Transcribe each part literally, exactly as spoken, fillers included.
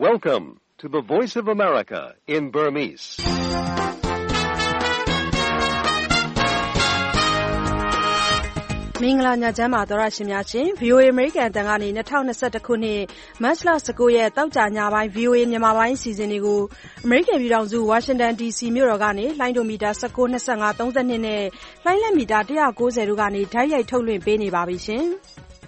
Welcome to the Voice of America in Burmese. ။မင်္ဂလာညချမ်းပါသောရရှင်များရှင် ဗီအိုအေ အမေရိကန်အသံကနေ၂၀၂၁ခုနှစ်မတ်လ၁၉ရက်တောက်ကြညပိုင်း ဗီအိုအေ မြန်မာပိုင်းအစီအစဉ်တွေကိုအမေရိကန်ပြည်ထောင်စုဝါရှင်တန်ဒီစီမြို့တော်ကနေလိုင်းဒိုမီတာ၁၉ ၂၅ ၃၂နဲ့လိုင်းလက်မီတာ၁၉၀တို့ကနေဓာတ်ရိုက်ထုတ်လွှင့်ပေးနေပါပြီရှင်။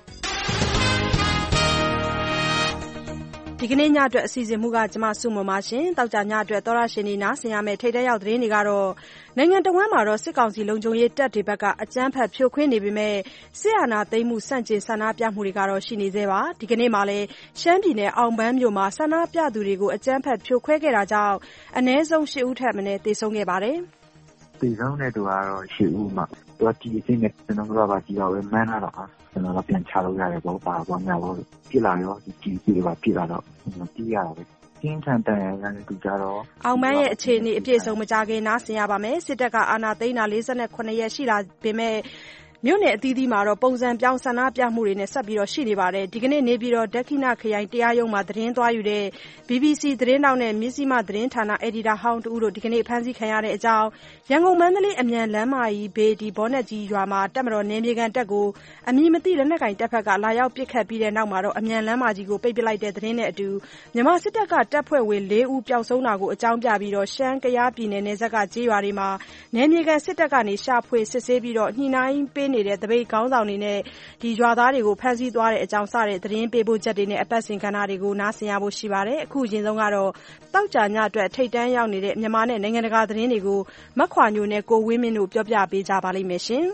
ဒီကနေ့ညအတွက်အစီအစဉ်မှုကကျမစုမပါရှင်တောက်ကြညအတွက်သောရရှင်နေနာဆင်ရမယ့်ထိတ်တဲ့ရောက်သတင်းတွေကတော့နိုင်ငံတော်ဝန်မှာတော့စစ်ကောင်စီလုံခြုံရေးတပ်တွေဘက်ကအကြမ်းဖက်ဖြိုခွင်းနေပေမဲ့စစ်အာဏာသိမ်းမှုစန့်ကျင်ဆန္ဒပြမှုတွေကတော့ရှိနေသေးပါဒီကနေ့မှလည်းရှမ်းပြည်နယ်အောင်ပန်းမြို့မှာဆန္ဒပြသူတွေကိုအကြမ်းဖက်ဖြိုခွဲခဲ့တာကြောင့်အနည်းဆုံး၈ဦးထက်မနည်းသေဆုံးခဲ့ပါတယ်ဒီဆုံးတဲ့သူကတော့၈ဦးမှသူကဒီအင်းနဲ့ကျွန်တော်တို့ကဒီတော့ပဲမန်းလာတော့ကျွန်တော်တို့ပြန်ချလို့ရတယ်ပေါ့ပါပေါ့များပေါ့ပြစ်လာရောဒီကြီးကြီးပါပြစ်လာတော့တီးရတာပဲကျင်းထန်တန်ရတဲ့သူကြတော့အောင်မန်းရဲ့အခြေအနေအပြည့်စုံမကြခင်နားဆင်ရပါမယ်စစ်တပ်ကအာဏာသိမ်းတာ၄၉ရက်ရှိလာပေမဲ့မြို့နယ်အသီးသီးမှာတော့ပုံစံပြောင်းဆန္ဒပြမှုတွေနဲ့ဆက်ပြီးတော့ရှိနေပါတယ်ဒီကနေ့နေပြည်တော်ဒက္ခိဏခရိုင်တရားရုံးမှာသတင်းသွားယူတဲ့ ဘီဘီစီ သတင်းတောက်နဲ့မြစည်းမသတင်းဌာနအယ်ဒီတာဟောင်းတူတို့ဒီကနေ့ဖမ်းဆီးခံရတဲ့အကြောင်းရန်ကုန်မန္တလေးအမြန်လမ်းမကြီးဘေးဒီဘောနက်ကြီးရွာမှာတပ်မတော်နယ်မြေခံတပ်ကိုအမည်မသိလက်နက်ကင်တပ်ဖက်ကလာရောက်ပစ်ခတ်ပြီးတဲ့နောက်မှာတော့အမြန်လမ်းမကြီးကိုပိတ်ပစ်လိုက်တဲ့သတင်းနဲ့အတူမြန်မာစစ်တပ်ကတပ်ဖွဲ့ဝင်၄ဦးပျောက်ဆုံးတာကိုအကြောင်းပြပြီးတော့ရှမ်းကယားပြည်နယ်နယ်စပ်ကကြေးရွာတွေမှာနယ်မြေခံစစ်တပ်ကနေရှာဖွေစစ်ဆေးပြီးတော့ညှိနှိုင်းပေးနေတဲ့တပိတ်ခေါင်းဆောင်တွေနဲ့ဒီရွာသားတွေကိုဖမ်းဆီးသွားတဲ့အကြောင်းစတဲ့သတင်းပေးပို့ချက်တွေနဲ့အပတ်စဉ်ကဏ္ဍတွေကိုနားဆင်ရဖို့ရှိပါတယ်အခုအရင်ဆုံးကတော့တောက်ကြညအတွက်ထိတ်တန်းရောက်နေတဲ့မြန်မာနဲ့နိုင်ငံတကာသတင်းတွေကိုမခွာညိုနဲ့ကိုဝင်းမင်းတို့ပြောပြပေးကြပါလိမ့်မယ်ရှင်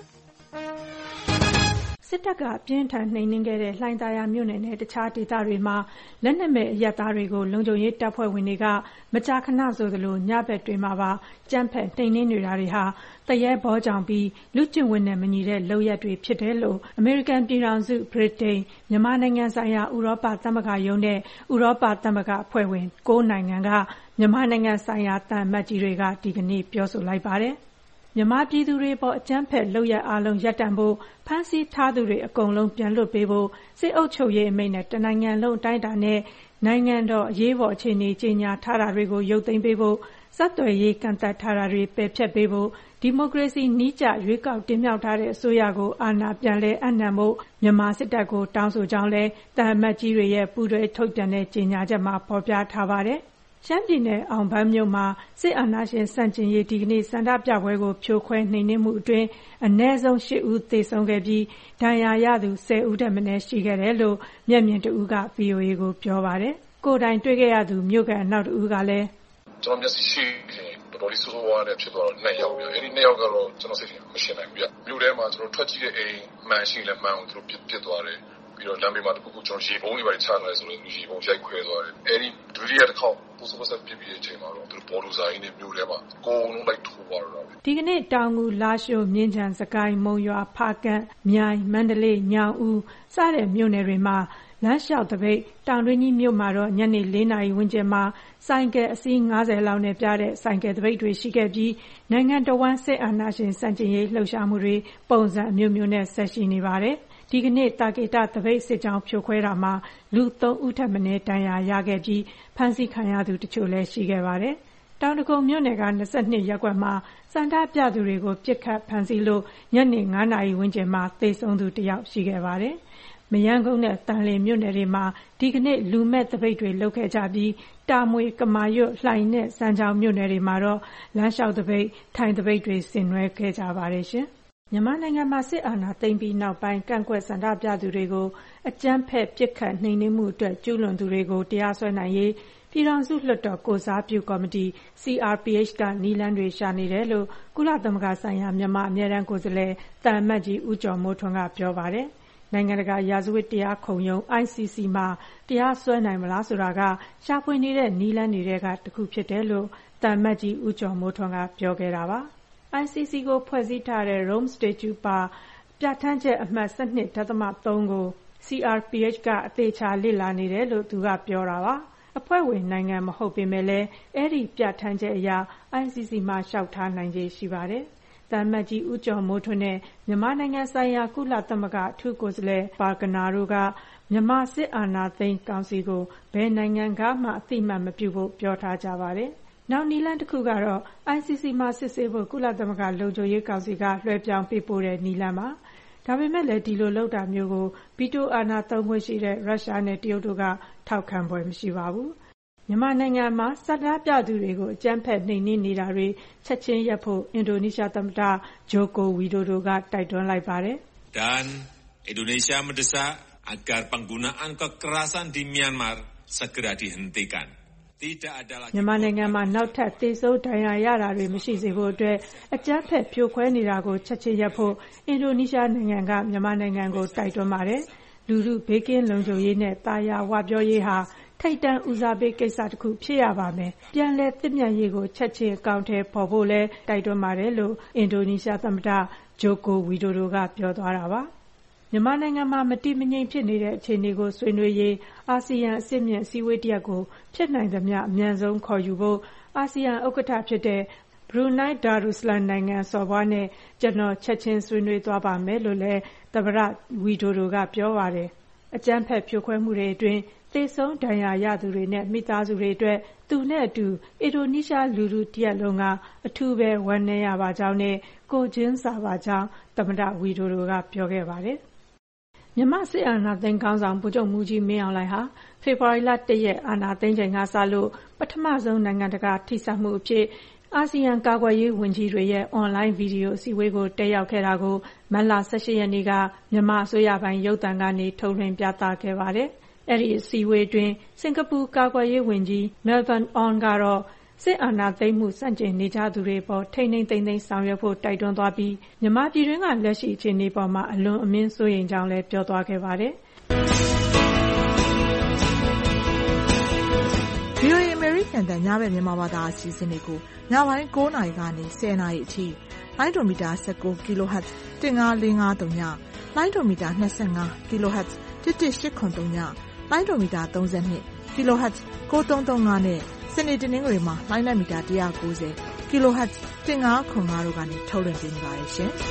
စစ်တပ်ကပြင်းထန်နှိမ်နင်းခဲ့တဲ့လှိုင်သာယာမြို့နယ်နဲ့တခြားဒေသတွေမှာလက်နက်မဲ့အရပ်သားတွေကိုလုံခြုံရေးတပ်ဖွဲ့ဝင်တွေကမကြာခဏဆိုသလိုညဘက်တွေမှာပါကြမ်းဖက်နှိမ်နင်းနေတာတွေဟာတရဲဘောကြောင်ပြီးလူကျင့်ဝတ်နဲ့မညီတဲ့လုပ်ရက်တွေဖြစ်တယ်လို့အမေရိကန်ပြည်ထောင်စုဗြိတိန်မြန်မာနိုင်ငံဆိုင်ရာဥရောပသမဂ္ဂရုံးနဲ့ဥရောပသမဂ္ဂအဖွဲ့ဝင်၉နိုင်ငံကမြန်မာနိုင်ငံဆိုင်ရာသံအမတ်ကြီးတွေကဒီကနေ့ပြောဆိုလိုက်ပါတယ်မြန်မာပြည်သူတွေပေါ်အကြမ်းဖက်လုပ်ရအားလုံးရပ်တန့်ဖို့ဖမ်းဆီးထားသူတွေအကုန်လုံးပြန်လွှတ်ပေးဖို့စစ်အုပ်ချုပ်ရေးအမိန့်နဲ့တနိုင်ငံလုံးအတိုင်းအတာနဲ့နိုင်ငံတော်အရေးပေါ်အခြေအနေကြေညာထားတာတွေကိုရုပ်သိမ်းပေးဖို့ဆက်သွယ်ရေးကန့်သတ်ထားတာတွေပယ်ဖျက်ပေးဖို့ဒီမိုကရေစီနည်းကျရွေးကောက်တင်မြှောက်ထားတဲ့အစိုးရကိုအာဏာပြန်လည်အပ်နှံဖို့မြန်မာစစ်တပ်ကိုတောင်းဆိုကြောင်းလဲသံအမတ်ကြီးတွေရဲ့ပူးတွဲထုတ်ပြန်တဲ့ကြေညာချက်မှာဖော်ပြထားပါတယ်ရှမ်းပြည်နယ်အောင်ပန်းမြို့မှာစစ်အာဏာရှင်စန့်ကျင်ရေးဒီကနေ့ဆန္ဒပြပွဲကိုဖြိုခွဲနှိမ်နင်းမှုအတွင်းအနည်းဆုံး၈ဦးသေဆုံးခဲ့ပြီးဒဏ်ရာရသူ၁၀ဦးထက်မနည်းရှိခဲ့တယ်လို့မျက်မြင်တဦးက ဗီအိုအေကိုပြောပါတယ်ကိုယ်တိုင်တွေ့ခဲ့ရသူမြို့ကန်နောက်တဦးကလည်းကျွန်တော်မျက်စိရှိတော်တော်လေးဆိုးဆိုးဝါးနဲ့ဖြစ်သွားတော့နှစ်ယောက်ပြအဲ့ဒီနှစ်ယောက်ကတော့ကျွန်တော်စိတ်ထဲမရှင်းနိုင်ဘူးပြမြို့ထဲမှာကျွန်တော်ထွက်ကြည့်တဲ့အိမ်မှန်ရှိလဲမှန်အောင်သူတို့ပြစ်ပစ်သွားတယ်ပြီးတော့လမ်းဘေးမှာတခုခုကျွန်တော်ရေပုံးတွေပါချထားတယ်ဆိုတော့ရေပုံးရိုက်ခွဲသွားတယ်အဲ့ဒီဒုတိယတစ်ခေါက်ပို့စပို့ဆက်ပြစ်ပြီးတဲ့အချိန်မှာတော့သူတို့ဘော်လူစာရင်းနဲ့မြို့ထဲမှာကိုယ်လုံးလိုက်ထိုးသွားတော့ဒီကနေ့တောင်ငူလာရှိုးမြင်းချံစကိုင်းမုံရွာဖားကန့်မြိုင်မန္တလေးညောင်ဦးစတဲ့မြို့နယ်တွေမှာလမ်းလျှောက်တပိတ်တောင်တွင်းကြီးမြို့မှာတော့ညနေ၄နာရီဝန်းကျင်မှာဆိုင်ကယ်အစီး၅၀လောက်နဲ့ပြတဲ့ဆိုင်ကယ်တပိတ်တွေရှိခဲ့ပြီးနိုင်ငံတော်ဝန်စစ်အာဏာရှင်စန့်ကျင်ရေးလှုပ်ရှားမှုတွေပုံစံအမျိုးမျိုးနဲ့ဆက်ရှိနေပါတယ်ဒီကနေ့တာကေတတပိတ်စစ်ကြောင်းဖြိုခွဲတာမှာလူ၃ဦးထက်မနည်းဒဏ်ရာရခဲ့ပြီးဖမ်းဆီးခံရသူတချို့လည်းရှိခဲ့ပါတယ်တောင်တကုံမြို့နယ်က၂၂ရပ်ကွက်မှာစန္ဒပြသူတွေကိုပြစ်ခတ်ဖမ်းဆီးလို့ညနေ၅နာရီဝန်းကျင်မှာသေဆုံးသူတစ်ယောက်ရှိခဲ့ပါတယ်မရမ်းကုန်းနဲ့တန်လင်းမြို့နယ်တွေမှာဒီကနေ့လူမဲ့တပိတ်တွေလုပ်ခဲ့ကြပြီးတာမွေကမာရွတ်လှိုင်နဲ့စမ်းချောင်းမြို့နယ်တွေမှာတော့လမ်းလျှောက်တပိတ်ထိုင်တပိတ်တွေဆင်နွှဲခဲ့ကြပါတယ်ရှင်မြန်မာနိုင်ငံမှာစစ်အာဏာသိမ်းပြီးနောက်ပိုင်းကန့်ကွက်ဆန္ဒပြသူတွေကိုအကြမ်းဖက်ပစ်ခတ်နှိမ်နင်းမှုအတွက်ကျူးလွန်သူတွေကိုတရားစွဲနိုင်ရေးပြည်ထောင်စုလွှတ်တော်ကိုစားပြုကော်မတီ စီ အာർ ပီ အိတ် ကနည်းလမ်းတွေရှာနေတယ်လို့ကုလသမဂ္ဂဆိုင်ရာမြန်မာအမြဲတမ်းကိုယ်စားလှယ်သံအမတ်ကြီးဦးကျော်မိုးထွန်းကပြောပါတယ်နိုင်ငံတကာရာဇဝတ်တရားခုံရုံး အိုင် စီ စီ မှာတရားစွဲနိုင်မလားဆိုတာကရှာဖွေနေတဲ့နည်းလမ်းတွေကတစ်ခုဖြစ်တယ်လို့သံအမတ်ကြီးဦးကျော်မိုးထွန်းကပြောခဲ့တာပါအိုင် စီ စီ ကိုဖွဲ့စည်းထားတဲ့ Rome Statute ပါပြဋ္ဌာန်းချက်အမှတ်၁၂ဒသမ၃ကို စီ အာር ပီ အိတ် ကအသေးချာလေ့လာနေတယ်လို့သူကပြောတာပါအဖွဲ့ဝင်နိုင်ငံမဟုတ်ပေမဲ့လည်းအဲ့ဒီပြဋ္ဌာန်းချက်အရ အိုင် စီ စီ မှာလျှောက်ထားနိုင်ခြေရှိပါတယ်သံအမတ်ကြီးဦးကျော်မိုးထွန်းနဲ့မြန်မာနိုင်ငံဆိုင်ရာကုလသမဂ္ဂအထူးကိုယ်စားလှယ်ဘာဂနာတို့ကမြန်မာစစ်အာဏာသိမ်းကောင်စီကိုဘယ်နိုင်ငံကမှအသိအမှတ်မပြုဖို့ပြောထားကြပါတယ်။နောက်နည်းလမ်းတစ်ခုကတော့ I C C မှာစစ်ဆေးဖို့ကုလသမဂ္ဂလုံခြုံရေးကောင်စီကလွှဲပြောင်းပေးပို့တဲ့နည်းလမ်းပါ။ဒါပေမဲ့လည်းဒီလိုလုပ်တာမျိုးကိုဗီတိုအာဏာသုံးခွင့်ရှိတဲ့ရုရှားနဲ့တရုတ်တို့ကထောက်ခံဖွယ်မရှိပါဘူး။မြန်မာနိုင်ငံမှာဆန္ဒပြသူတွေကိုအကြမ်းဖက်နှိမ်နင်းနေတာတွေချက်ချင်းရပ်ဖို့အင်ဒိုနီးရှားသမ္မတဂျိုကိုဝီဒိုဒိုကတိုက်တွန်းလိုက်ပါတယ်။ Dan Indonesia mendesak agar penggunaan kekerasan di Myanmar segera dihentikan. Tidak ada lagi မြန်မာနိုင်ငံမှာနောက်ထပ်သေဆုံးဒဏ်ရာရတာတွေမရှိစေဖို့အတွက်အကြမ်းဖက်ဖြိုခွဲနေတာကိုချက်ချင်းရပ်ဖို့အင်ဒိုနီးရှားနိုင်ငံကမြန်မာနိုင်ငံကိုတိုက်တွန်းပါတယ်။လူထုဘေးကင်းလုံခြုံရေးနဲ့တာယာဝပြောရေးဟာထိပ်တန်းဦးစားပေးကိစ္စတစ်ခုဖြစ်ရပါမယ်။ပြန်လည်သင့်မြတ်ရေးကိုချက်ချင်းအကောင့်ထဲပေါ်ဖို့လဲတိုက်တွန်းပါတယ်လို့အင်ဒိုနီးရှားသမ္မတဂျိုကိုဝီဒိုဒိုကပြောသွားတာပါ။မြန်မာနိုင်ငံမှာမတည်မငြိမ်ဖြစ်နေတဲ့အခြေအနေကိုဆွေးနွေးရေးအာဆီယံအဆင့်မြင့်အစည်းအဝေးတစ်ရပ်ကိုဖြစ်နိုင်သမျှအမြန်ဆုံးခေါ်ယူဖို့အာဆီယံဥက္ကဋ္ဌဖြစ်တဲ့ဘရူနိုင်းဒါရူဆလမ်နိုင်ငံစော်ဘွားနဲ့ကျွန်တော်ချက်ချင်းဆွေးနွေးသွားပါမယ်လို့လည်းသမ္မတဝီဒိုဒိုကပြောပါတယ်။အကြမ်းဖက်ဖြိုခွဲမှုတွေအတွင်းသေဆုံးဒဏ်ရာရသူတွေနဲ့မိသားစုတွေအတွက်သူနဲ့အတူအင်ဒိုနီးရှားလူထုတရက်လုံးကအထူးပဲဝမ်းနည်းရပါကြောင်းနဲ့ကိုချင်းစာပါကြောင်းသမ္မတဝီဒိုဒိုကပြောခဲ့ပါတယ်။မြန်မာစစ်အာဏာသိမ်းခေါင်းဆောင်ဗိုလ်ချုပ်မှူးကြီးမင်းအောင်လှိုင်ဟာဖေဖော်ဝါရီလတစ်ရက်အာဏာသိမ်းချိန်ကစလို့ပထမဆုံးနိုင်ငံတကာထိစပ်မှုအဖြစ်အာဆီယံကာကွယ်ရေးဝန်ကြီးတွေရဲ့အွန်လိုင်းဗီဒီယိုအစည်းအဝေးကိုတက်ရောက်ခဲ့တာကိုမတ်လ၁၈ရက်နေ့ကမြန်မာအစိုးရပိုင်းရုပ်သံကနေထုတ်လွှင့်ပြသခဲ့ပါတယ်။အဲဒီအစည်းအဝေးတွင်စင်ကာပူကာကွယ်ရေးဝန်ကြီး Melvin Ong ကတော့စစ်အာဏာသိမ်းမှုစန့်ကျင်နေကြသူတွေပေါ်ထိန်းသိမ်းသိမ်းသိမ်းဆောင်ရွက်ဖို့တိုက်တွန်းသွားပြီးမြန်မာပြည်တွင်းကလက်ရှိအခြေအနေပေါ်မှာအလွန်အမင်းစိုးရိမ်ကြောင်းလည်းပြောသွားခဲ့ပါတယ်။ဗွီအိုအေ American တန်ညဘက်မြန်မာဘာသာအစီအစဉ်တွေကိုညပိုင်း၉နာရီကနေ၁၀နာရီအထိလိုင်းဒိုမီတာ၁၉ kilohertz ၁၅၄၅၃ညလိုင်းဒိုမီတာ၂၅ kilohertz ၁၁၈၇၃ညလိုင်းဒိုမီတာ၃၂ kilohertz ၉၃၃၅နဲ့စနေတနင်္ဂနွေမှာလိုင်းနက်မီတာ၁၉၀ kilohertz ၁၅၇၅တို့ကနေထုတ်လွှင့်ပေးနေပါတယ်ရှင်။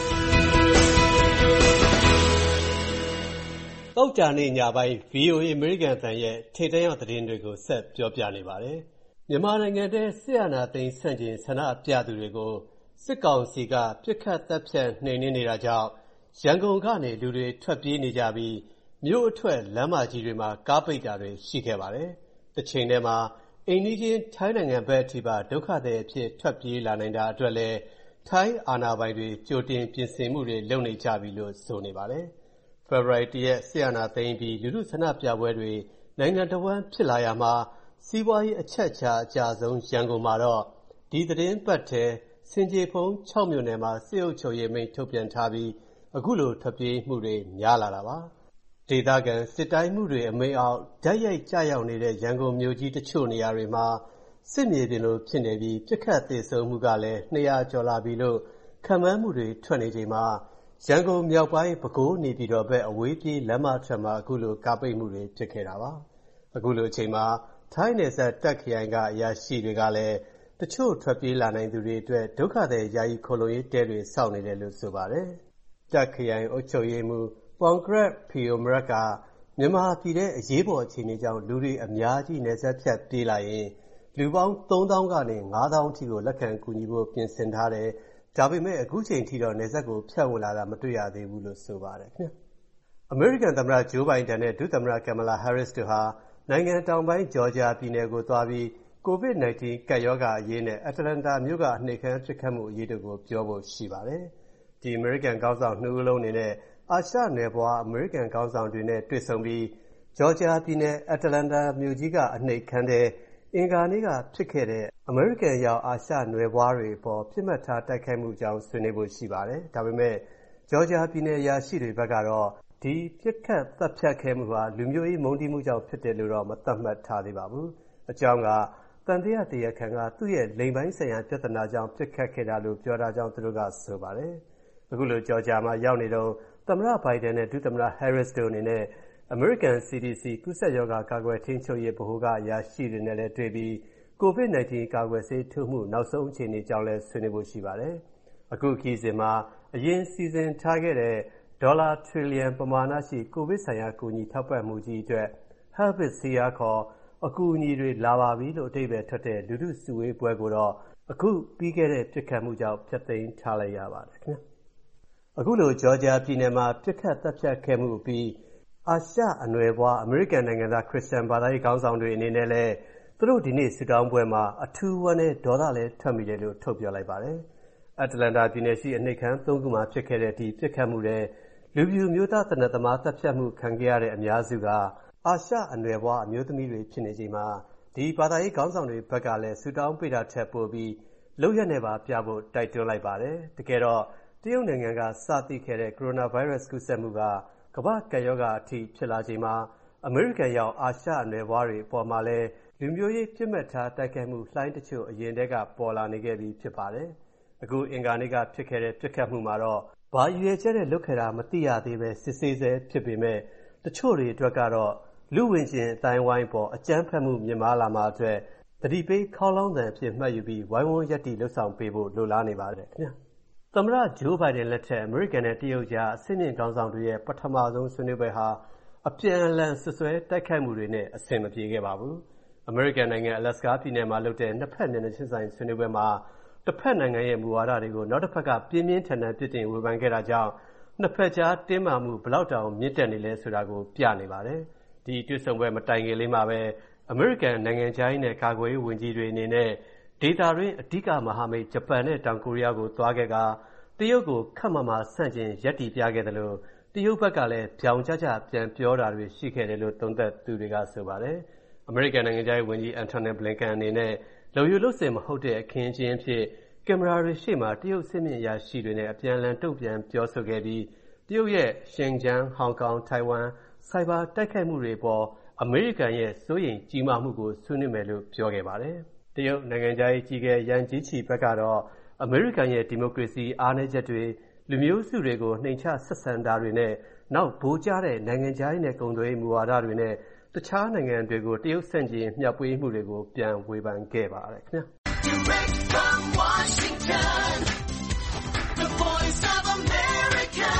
တောက်ကြနေညပိုင်း ဗွီအိုအေ American အသံရဲ့ထိပ်တန်းရောက်သတင်းတွေကိုဆက်ပြောပြနေပါတယ်။မြန်မာနိုင်ငံထဲစစ်အာဏာသိမ်းဆန့်ကျင်ဆန္ဒပြသူတွေကိုစစ်ကောင်စီကပြစ်ခတ်တပ်ဖြတ်နှိမ်နင်းနေတာကြောင့်ရန်ကုန်ကနေလူတွေထွက်ပြေးနေကြပြီးမြို့အထွက်လမ်းမကြီးတွေမှာကားပိတ်တာတွေရှိခဲ့ပါတယ်။တစ်ချိန်တည်းမှာအိမ်နီးချင်းထိုင်းနိုင်ငံဘက်အထိပါဒုက္ခသည်အဖြစ်ထွက်ပြေးလာနိုင်တာအတွက်လည်းထိုင်းအာဏာပိုင်တွေကြိုတင်ပြင်ဆင်မှုတွေလုပ်နေကြပြီလို့ဆိုနေပါတယ်။ ဖေဖော်ဝါရီတစ်ရက်စစ်အာဏာသိမ်းပြီးလူထုဆန္ဒပြပွဲတွေနိုင်ငံတော်ဝန်ဖြစ်လာရမှာစီးပွားရေးအချက်အခြာအကျဆုံးရန်ကုန်မှာတော့ဒီသတင်းပတ်ထဲစင်ကြေဖုံး၆မြို့နယ်မှာစစ်အုပ်ချုပ်ရေးမိန့်ထုတ်ပြန်ထားပြီးအခုလိုထွက်ပြေးမှုတွေများလာတာပါ။ဒေသခံစစ်တိုင်းမှုတွေအမိန့်အောက်ဓာတ်ရိုက်ကျရောက်နေတဲ့ရန်ကုန်မြို့ကြီးတချို့နေရာတွေမှာစစ်မြေပြင်လိုဖြစ်နေပြီးပြစ်ခတ်သေဆုံးမှုကလည်းနှစ်ရာကျော်လာပြီလို့ခန့်မှန်းမှုတွေထွက်နေချိန်မှာရန်ကုန်မြောက်ပိုင်းပဲခူးနေပြည်တော်ဘက်အဝေးပြေးလမ်းမထက်မှာအခုလိုကားပိတ်မှုတွေဖြစ်ခဲ့တာပါ။အခုလိုအချိန်မှာထိုင်းနယ်စပ်တပ်ခရိုင်ကအရာရှိတွေကလည်းတချို့ထွက်ပြေးလာနိုင်သူတွေအတွက်ဒုက္ခသည်ယာယီခိုလုံရေးတဲတွေစောင့်နေတယ်လို့ဆိုပါတယ်။တပ်ခရိုင်အုပ်ချုပ်ရေးမှူးပွန်ဂရက်ဖီယိုမရက်ကမြန်မာပြည်ထဲအရေးပေါ်အခြေအနေကြောင့်လူတွေအများကြီးနယ်စပ်ဖြတ်ပြေးလာရင်လူပေါင်းသုံးသောင်းကနေငါးသောင်းအထိကိုလက်ခံကူညီဖို့ပြင်ဆင်ထားတယ်။ဒါပေမဲ့အခုချိန်ထိတော့နယ်စပ်ကိုဖြတ်ဝင်လာတာမတွေ့ရသေးဘူးလို့ဆိုပါတယ်ခင်ဗျ။ အမေရိကန်သမ္မတဂျိုးဘိုင်ဒန်နဲ့ဒုသမ္မတကင်မလာဟဲရစ်တို့ဟာနိုင်ငံတောင်ပိုင်းဂျော်ဂျီယာပြည်နယ်ကိုသွားပြီးကိုဗစ်၁၉ ကပ်ရောဂါအရေးနဲ့အတ္တလန္တာမြို့ကအနှိမ်ခံပစ်ခတ်မှုအရေးတို့ကိုပြောဖို့ရှိပါတယ်။ဒီအမေရိကန်ခေါင်းဆောင်နှစ်ဦးလုံးအနေနဲ့အာရှနယ်ပွားအမေရိကန်ခေါင်းဆောင်တွေနဲ့တွေ့ဆုံပြီးဂျော်ဂျီယာပြည်နယ်အတ္တလန္တာမြို့ကြီးကအနှိမ်ခံတဲ့အင်္ဂါနေ့ကဖြစ်ခဲ့တဲ့အမေရိကန်ရောက်အာရှနယ်ပွားတွေအပေါ်ပြစ်မှတ်ထားတိုက်ခိုက်မှုအကြောင်းဆွေးနွေးဖို့ရှိပါတယ်။ဒါပေမဲ့ဂျော်ဂျီယာပြည်နယ်အရာရှိတွေဘက်ကတော့ဒီပြစ်ခတ်တပ်ဖြတ်ခဲ့မှုဟာလူမျိုးရေးမုန်းတီးမှုကြောင့်ဖြစ်တယ်လို့တော့မသတ်မှတ်ထားသေးပါဘူး။အကြောင်းကတန်တရားတရားခံကသူ့ရဲ့လိင်ပိုင်းဆိုင်ရာပြဿနာကြောင့်ပြစ်ခတ်ခဲ့တာလို့ပြောတာကြောင့်သူတို့ကဆိုပါတယ်။အခုလိုဂျော်ဂျီယာမှာရောက်နေတော့သမ္မတဘိုင်ဒန်နဲ့ဒုသမ္မတဟဲရစ်တို့အနေနဲ့ American စီ ဒီ စီ ကူးစက်ရောဂါကာကွယ်ထိန်းချုပ်ရေးဗဟိုကအရာရှိတွေနဲ့လည်းတွေ့ပြီးကိုဗစ်၁၉ကာကွယ်ဆေးထိုးမှုနောက်ဆုံးအခြေအနေကြောင်းလည်းဆွေးနွေးဖို့ရှိပါတယ်။အခုခီးစဉ်မှာအရင်စီစဉ်ထားခဲ့တဲ့ဒေါ်လာထရီလီယံပမာဏရှိကိုဗစ်ဆိုင်ရာကူညီထောက်ပံ့မှုကြီးအတွက် Help It Syria ခေါ်အကူအညီတွေလာပါပြီလို့အဓိပ္ပာယ်ထွက်တဲ့လူထုစုဝေးပွဲကိုတော့အခုပြီးခဲ့တဲ့ပြစ်ခတ်မှုကြောင့်ဖျက်သိမ်းထားလိုက်ရပါတယ်ခင်ဗျာအခုလိုဂျော်ဂျီယာပြည်နယ်မှာပြစ်ခတ်တပ်ဖြတ်ခဲ့မှုပြီးအာရှအနွယ်ဘွားအမေရိကန်နိုင်ငံသားခရစ်စတန်ဘာသာရေးခေါင်းဆောင်တွေအနေနဲ့လည်းသူတို့ဒီနေ့ဆူတောင်းပွဲမှာအထူးဝမ်းနဲ့ဒေါသလည်းထွက်မိတယ်လို့ထုတ်ပြောလိုက်ပါတယ်အတ္တလန္တာပြည်နယ်ရှိအနှိပ်ခမ်းသုံးခုမှာဖြစ်ခဲ့တဲ့ဒီပြစ်ခတ်မှုတွေလူပြူမျိုးသားတနက်သမားတပ်ဖြတ်မှုခံခဲ့ရတဲ့အများစုကအာရှအနွယ်ဘွားအမျိုးသမီးတွေဖြစ်နေချိန်မှာဒီဘာသာရေးခေါင်းဆောင်တွေဘက်ကလည်းဆူတောင်းပေးတာထက်ပိုပြီးလုပ်ရက်နဲ့ပါပြဖို့တိုက်တွန်းလိုက်ပါတယ်တကယ်တော့တရုတ်နိုင်ငံကစသိခဲ့တဲ့ကိုရိုနာဗိုင်းရပ်စ်ကူးစက်မှုကကမ္ဘာ့ကပ်ရောဂါအထိဖြစ်လာချိန်မှာအမေရိကန်ရောက်အာရှအနွယ်ဘွားတွေအပေါ်မှာလည်းလူမျိုးရေးပြစ်မှတ်ထားတိုက်ခိုက်မှုလှိုင်းတချို့အရင်တည်းကပေါ်လာနေခဲ့ပြီးဖြစ်ပါတယ်အခုအင်္ဂါနေ့ကဖြစ်ခဲ့တဲ့ပြစ်ခတ်မှုမှာတော့ဘာရွေချက်နဲ့လုပ်ခဲ့တာမသိရသေးပဲစစ်ဆေးဆဲဖြစ်ပေမဲ့တချို့တွေအတွက်ကတော့လူဝင်ချင်းအတိုင်းဝိုင်းပေါ်အကြမ်းဖက်မှုမြင်မာလာမှာအတွက်တတိပိခေါင်းလောင်းတန်အဖြစ်မှတ်ယူပြီးဝိုင်းဝန်းရက်တီလှုပ်ဆောင်ပေးဖို့လိုလားနေပါတယ်ခင်ဗျာသမ္မတဂျိုးဘိုင်ဒန်လက်ထက်အမေရိကန်နဲ့တရုတ်ကြားအဆင့်မြင့်ခေါင်းဆောင်တွေရဲ့ပထမဆုံးဆွေးနွေးပွဲဟာအပြန်အလှန်ဆွဆွဲတိုက်ခိုက်မှုတွေနဲ့အဆင်မပြေခဲ့ပါဘူးအမေရိကန်နိုင်ငံအလက်စကာပြည်နယ်မှာလုပ်တဲ့နှစ်ဖက်နယ်နိမိတ်ဆိုင်ဆွေးနွေးပွဲမှာတစ်ဖက်နိုင်ငံရဲ့မူဝါဒတွေကိုနောက်တစ်ဖက်ကပြင်းပြင်းထန်ထန်ပြစ်တင်ဝေဖန်ခဲ့တာကြောင့်နှစ်ဖက်ကြားတင်းမာမှုဘလောက်တောင်မြင့်တက်နေလဲဆိုတာကိုပြနေပါတယ်ဒီတွေ့ဆုံပွဲမတိုင်ခင်လေးမှာပဲအမေရိကန်နိုင်ငံခြားရေးနဲ့ကာကွယ်ရေးဝန်ကြီးတွေအနေနဲ့ဒေသတွင်းအဓိကမဟာမိတ်ဂျပန်နဲ့တောင်ကိုရီးယားကိုသွားခဲ့ကတရုတ်ကိုခက်မမာဆန့်ကျင်ရပ်တည်ပြခဲ့တယ်လို့တရုတ်ဘက်ကလည်းပြောင်ကြကြပြန်ပြောတာတွေရှိခဲ့တယ်လို့သုံးသပ်သူတွေကဆိုပါတယ်အမေရိကန်နိုင်ငံခြားရေးဝန်ကြီးအန်တိုနီဘလင်ကန်အနေနဲ့လုံယူလို့စင်မဟုတ်တဲ့အခင်းချင်းဖြစ်ကင်မရာတွေရှေ့မှာတရုတ်စစ်မြင့်အရာရှိတွေနဲ့အပြန်အလှန်တုံ့ပြန်ပြောဆိုခဲ့ပြီးတရုတ်ရဲ့ရှင်ကျန်းဟောင်ကောင်ထိုင်ဝမ်စိုက်ဘာတိုက်ခိုက်မှုတွေပေါ်အမေရိကန်ရဲ့စိုးရိမ်ကြီးမားမှုကိုဆွေးနွေးမယ်လို့ပြောခဲ့ပါတယ်တရုတ်နိုင်ငံခြားရေးကြီးကဲရန်ကြီးချီဘက်ကတော့အမေရိကန်ရဲ့ဒီမိုကရေစီအားနည်းချက်တွေလူမျိုးစုတွေကိုနှိမ်ချဆက်ဆံတာတွေနဲ့နောက်ဗိုလ်ကျတဲ့နိုင်ငံခြားရေးနဲ့ကုန်သွယ်ရေးမူဝါဒတွေနဲ့တခြားနိုင်ငံတွေကိုတရုတ်ဆန့်ကျင်မျှပွေးမှုတွေကိုပြန်ဝေဖန်ခဲ့ပါတယ်ခင်ဗျာ Direct from Washington The Voice of America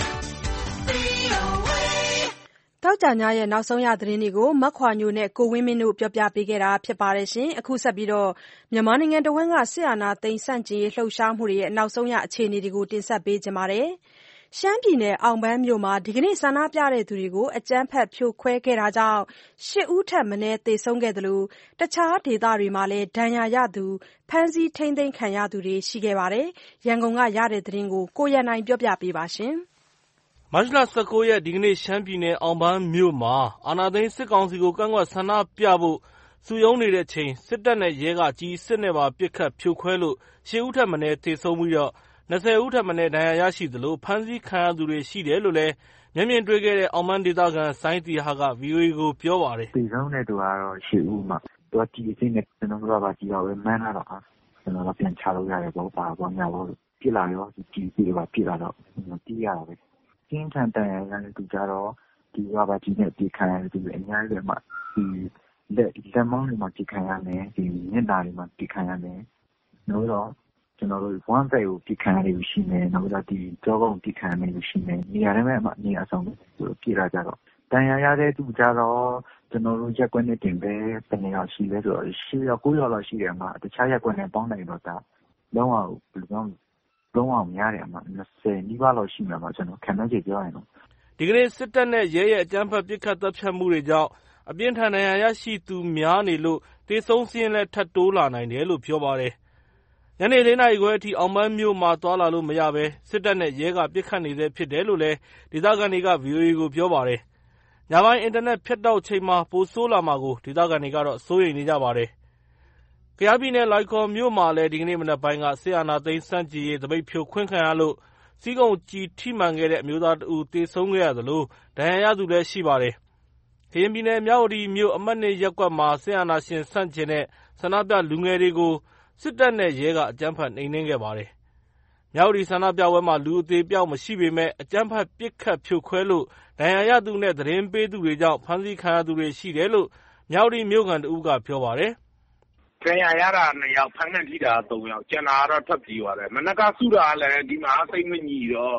တောက်ကြညရဲ့နောက်ဆုံးရသတင်းတွေကိုမက်ခွာညိုနဲ့ကိုဝင်းမင်းတို့ပြောပြပေးခဲ့တာဖြစ်ပါတယ်ရှင်အခုဆက်ပြီးတော့မြန်မာနိုင်ငံတဝန်းကစစ်အာဏာသိမ်းဆန့်ကျင်ရေးလှုပ်ရှားမှုတွေရဲ့နောက်ဆုံးရအခြေအနေတွေကိုတင်ဆက်ပေးကြပါမယ်ရှမ်းပြည်နယ်အောင်ပန်းမြို့မှာဒီကနေ့ဆန္ဒပြတဲ့သူတွေကိုအကြမ်းဖက်ဖြိုခွဲခဲ့တာကြောင့်ရှစ်ဦးထက်မနည်းသေဆုံးခဲ့တယ်လို့တခြားဒေသတွေမှာလည်းဒဏ်ရာရသူဖမ်းဆီးထိန်းသိမ်းခံရသူတွေရှိခဲ့ပါတယ်ရန်ကုန်ကရတဲ့သတင်းကိုကိုရန်နိုင်ပြောပြပေးပါရှင်မတ်လ၁၉ရက်ဒီကနေ့ရှမ်းပြည်နယ်အောင်ပန်းမြို့မှာအာဏာသိမ်းစစ်ကောင်စီကိုကန့်ကွက်ဆန္ဒပြဖို့စုရုံးနေတဲ့ချိန်စစ်တပ်နဲ့ရဲကကြီးစစ်နဲ့ပါပစ်ခတ်ဖြိုခွဲလို့ရှစ်ဦးထက်မနည်းသေဆုံးပြီးတော့၂၀ဦးထက်မနည်းဒဏ်ရာရရှိသလိုဖမ်းဆီးခံရသူတွေရှိတယ်လို့လည်းမျက်မြင်တွေ့ခဲ့တဲ့အောင်ပန်းဒေသခံစိုင်းတီဟာက ဗီအိုအေ ကိုပြောပါတယ်သေဆုံးတဲ့သူကတော့ရှစ်ဦးမှသူကဒီအင်းနဲ့ကျွန်တော်တို့ကပါကြည့်တော့ပဲမှန်းလာတော့ကျွန်တော်တို့ပြန်ချလို့ရတယ်ပေါ့ပါပေါ့ညာပေါ့ပြစ်လာရောဒီပြီးတော့ပြစ်လာတော့တီးရတာပဲကျင်းထန်တန်ရတဲ့သူကြတော့ဒီကပါကြီးနဲ့ပြေခံရတဲ့သူအများကြီးပဲမှဒီလက်လက်မောင်းတွေမှာပြေခံရမယ်ဒီမျက်နှာတွေမှာပြေခံရမယ်လို့တော့ကျွန်တော်တို့ဝမ်းပဲကိုပြေခံရလို့ရှိနေနောက်တော့ဒီကြောကုန်းပြေခံရလို့ရှိနေနေရာထဲမှာအမြင်အဆောင်ပြေလာကြတော့တန်ရရတဲ့သူကြတော့ကျွန်တော်တို့ရက်ကွက်နဲ့တင်ပဲတနေရာရှိလဲဆိုတော့ရှစ်ယောက်ကိုးယောက်လောက်ရှိတယ်မှာတခြားရက်ကွက်နဲ့ပေါင်းနိုင်တော့ဒါလုံးဝဘယ်လိုပြောလုံးဝများတယ်မှာ၂၀နီးပါးလောက်ရှိမှာပါကျွန်တော်ခံမှန်းကြည့်ပြောရရင်တော့ဒီကနေ့စစ်တပ်နဲ့ရဲရဲ့အကြမ်းဖက်ပစ်ခတ်တပ်ဖြတ်မှုတွေကြောင့်အပြင်းထန်ဒဏ်ရာရရှိသူများနေလို့တေဆုံးစင်းလည်းထပ်တိုးလာနိုင်တယ်လို့ပြောပါတယ်ညနေလေးနာရီခွဲအထိအောင်ပန်းမြို့မှာသွားလာလို့မရပဲစစ်တပ်နဲ့ရဲကပစ်ခတ်နေသေးဖြစ်တယ်လို့လည်းဒေသခံတွေက ဗီအိုအေ ကိုပြောပါတယ်ညပိုင်းအင်တာနက်ဖြတ်တောက်ချိန်မှာပိုဆိုးလာမှာကိုဒေသခံတွေကတော့စိုးရိမ်နေကြပါတယ်ကယားပြည်နယ်လွိုင်ကော်မြို့မှာလည်းဒီကနေ့မနက်ပိုင်းကစစ်အာဏာသိမ်းဆန့်ကျင်ရေးသပိတ်ဖြိုခွင်းခံရလို့စီးကုံကြည်ထိမှန်ခဲ့တဲ့အမျိုးသားတဦးသေဆုံးခဲ့ရသလိုဒဏ်ရာရသူလည်းရှိပါတယ်ကရင်ပြည်နယ်မြဝတီမြို့အမှတ်၂ရပ်ကွက်မှာစစ်အာဏာရှင်ဆန့်ကျင်တဲ့ဆန္ဒပြလူငယ်တွေကိုစစ်တပ်နဲ့ရဲကအကြမ်းဖက်နှိမ်နင်းခဲ့ပါတယ်မြဝတီဆန္ဒပြပွဲမှာလူအသေးပြောက်မရှိပေမဲ့အကြမ်းဖက်ပစ်ခတ်ဖြိုခွဲလို့ဒဏ်ရာရသူနဲ့သတင်းပေးသူတွေကြောင့်ဖမ်းဆီးခံရသူတွေရှိတယ်လို့မြဝတီမြို့ခံတဦးကပြောပါတယ်ဒဏ်ရာရတာနှစ်ယောက်ဖမ်းနဲ့ထိတာသုံးယောက်ကျန်တာကတော့ထွက်ပြေးသွားတယ်မနက်ကစုတာလည်းဒီမှာစိတ်မညီတော့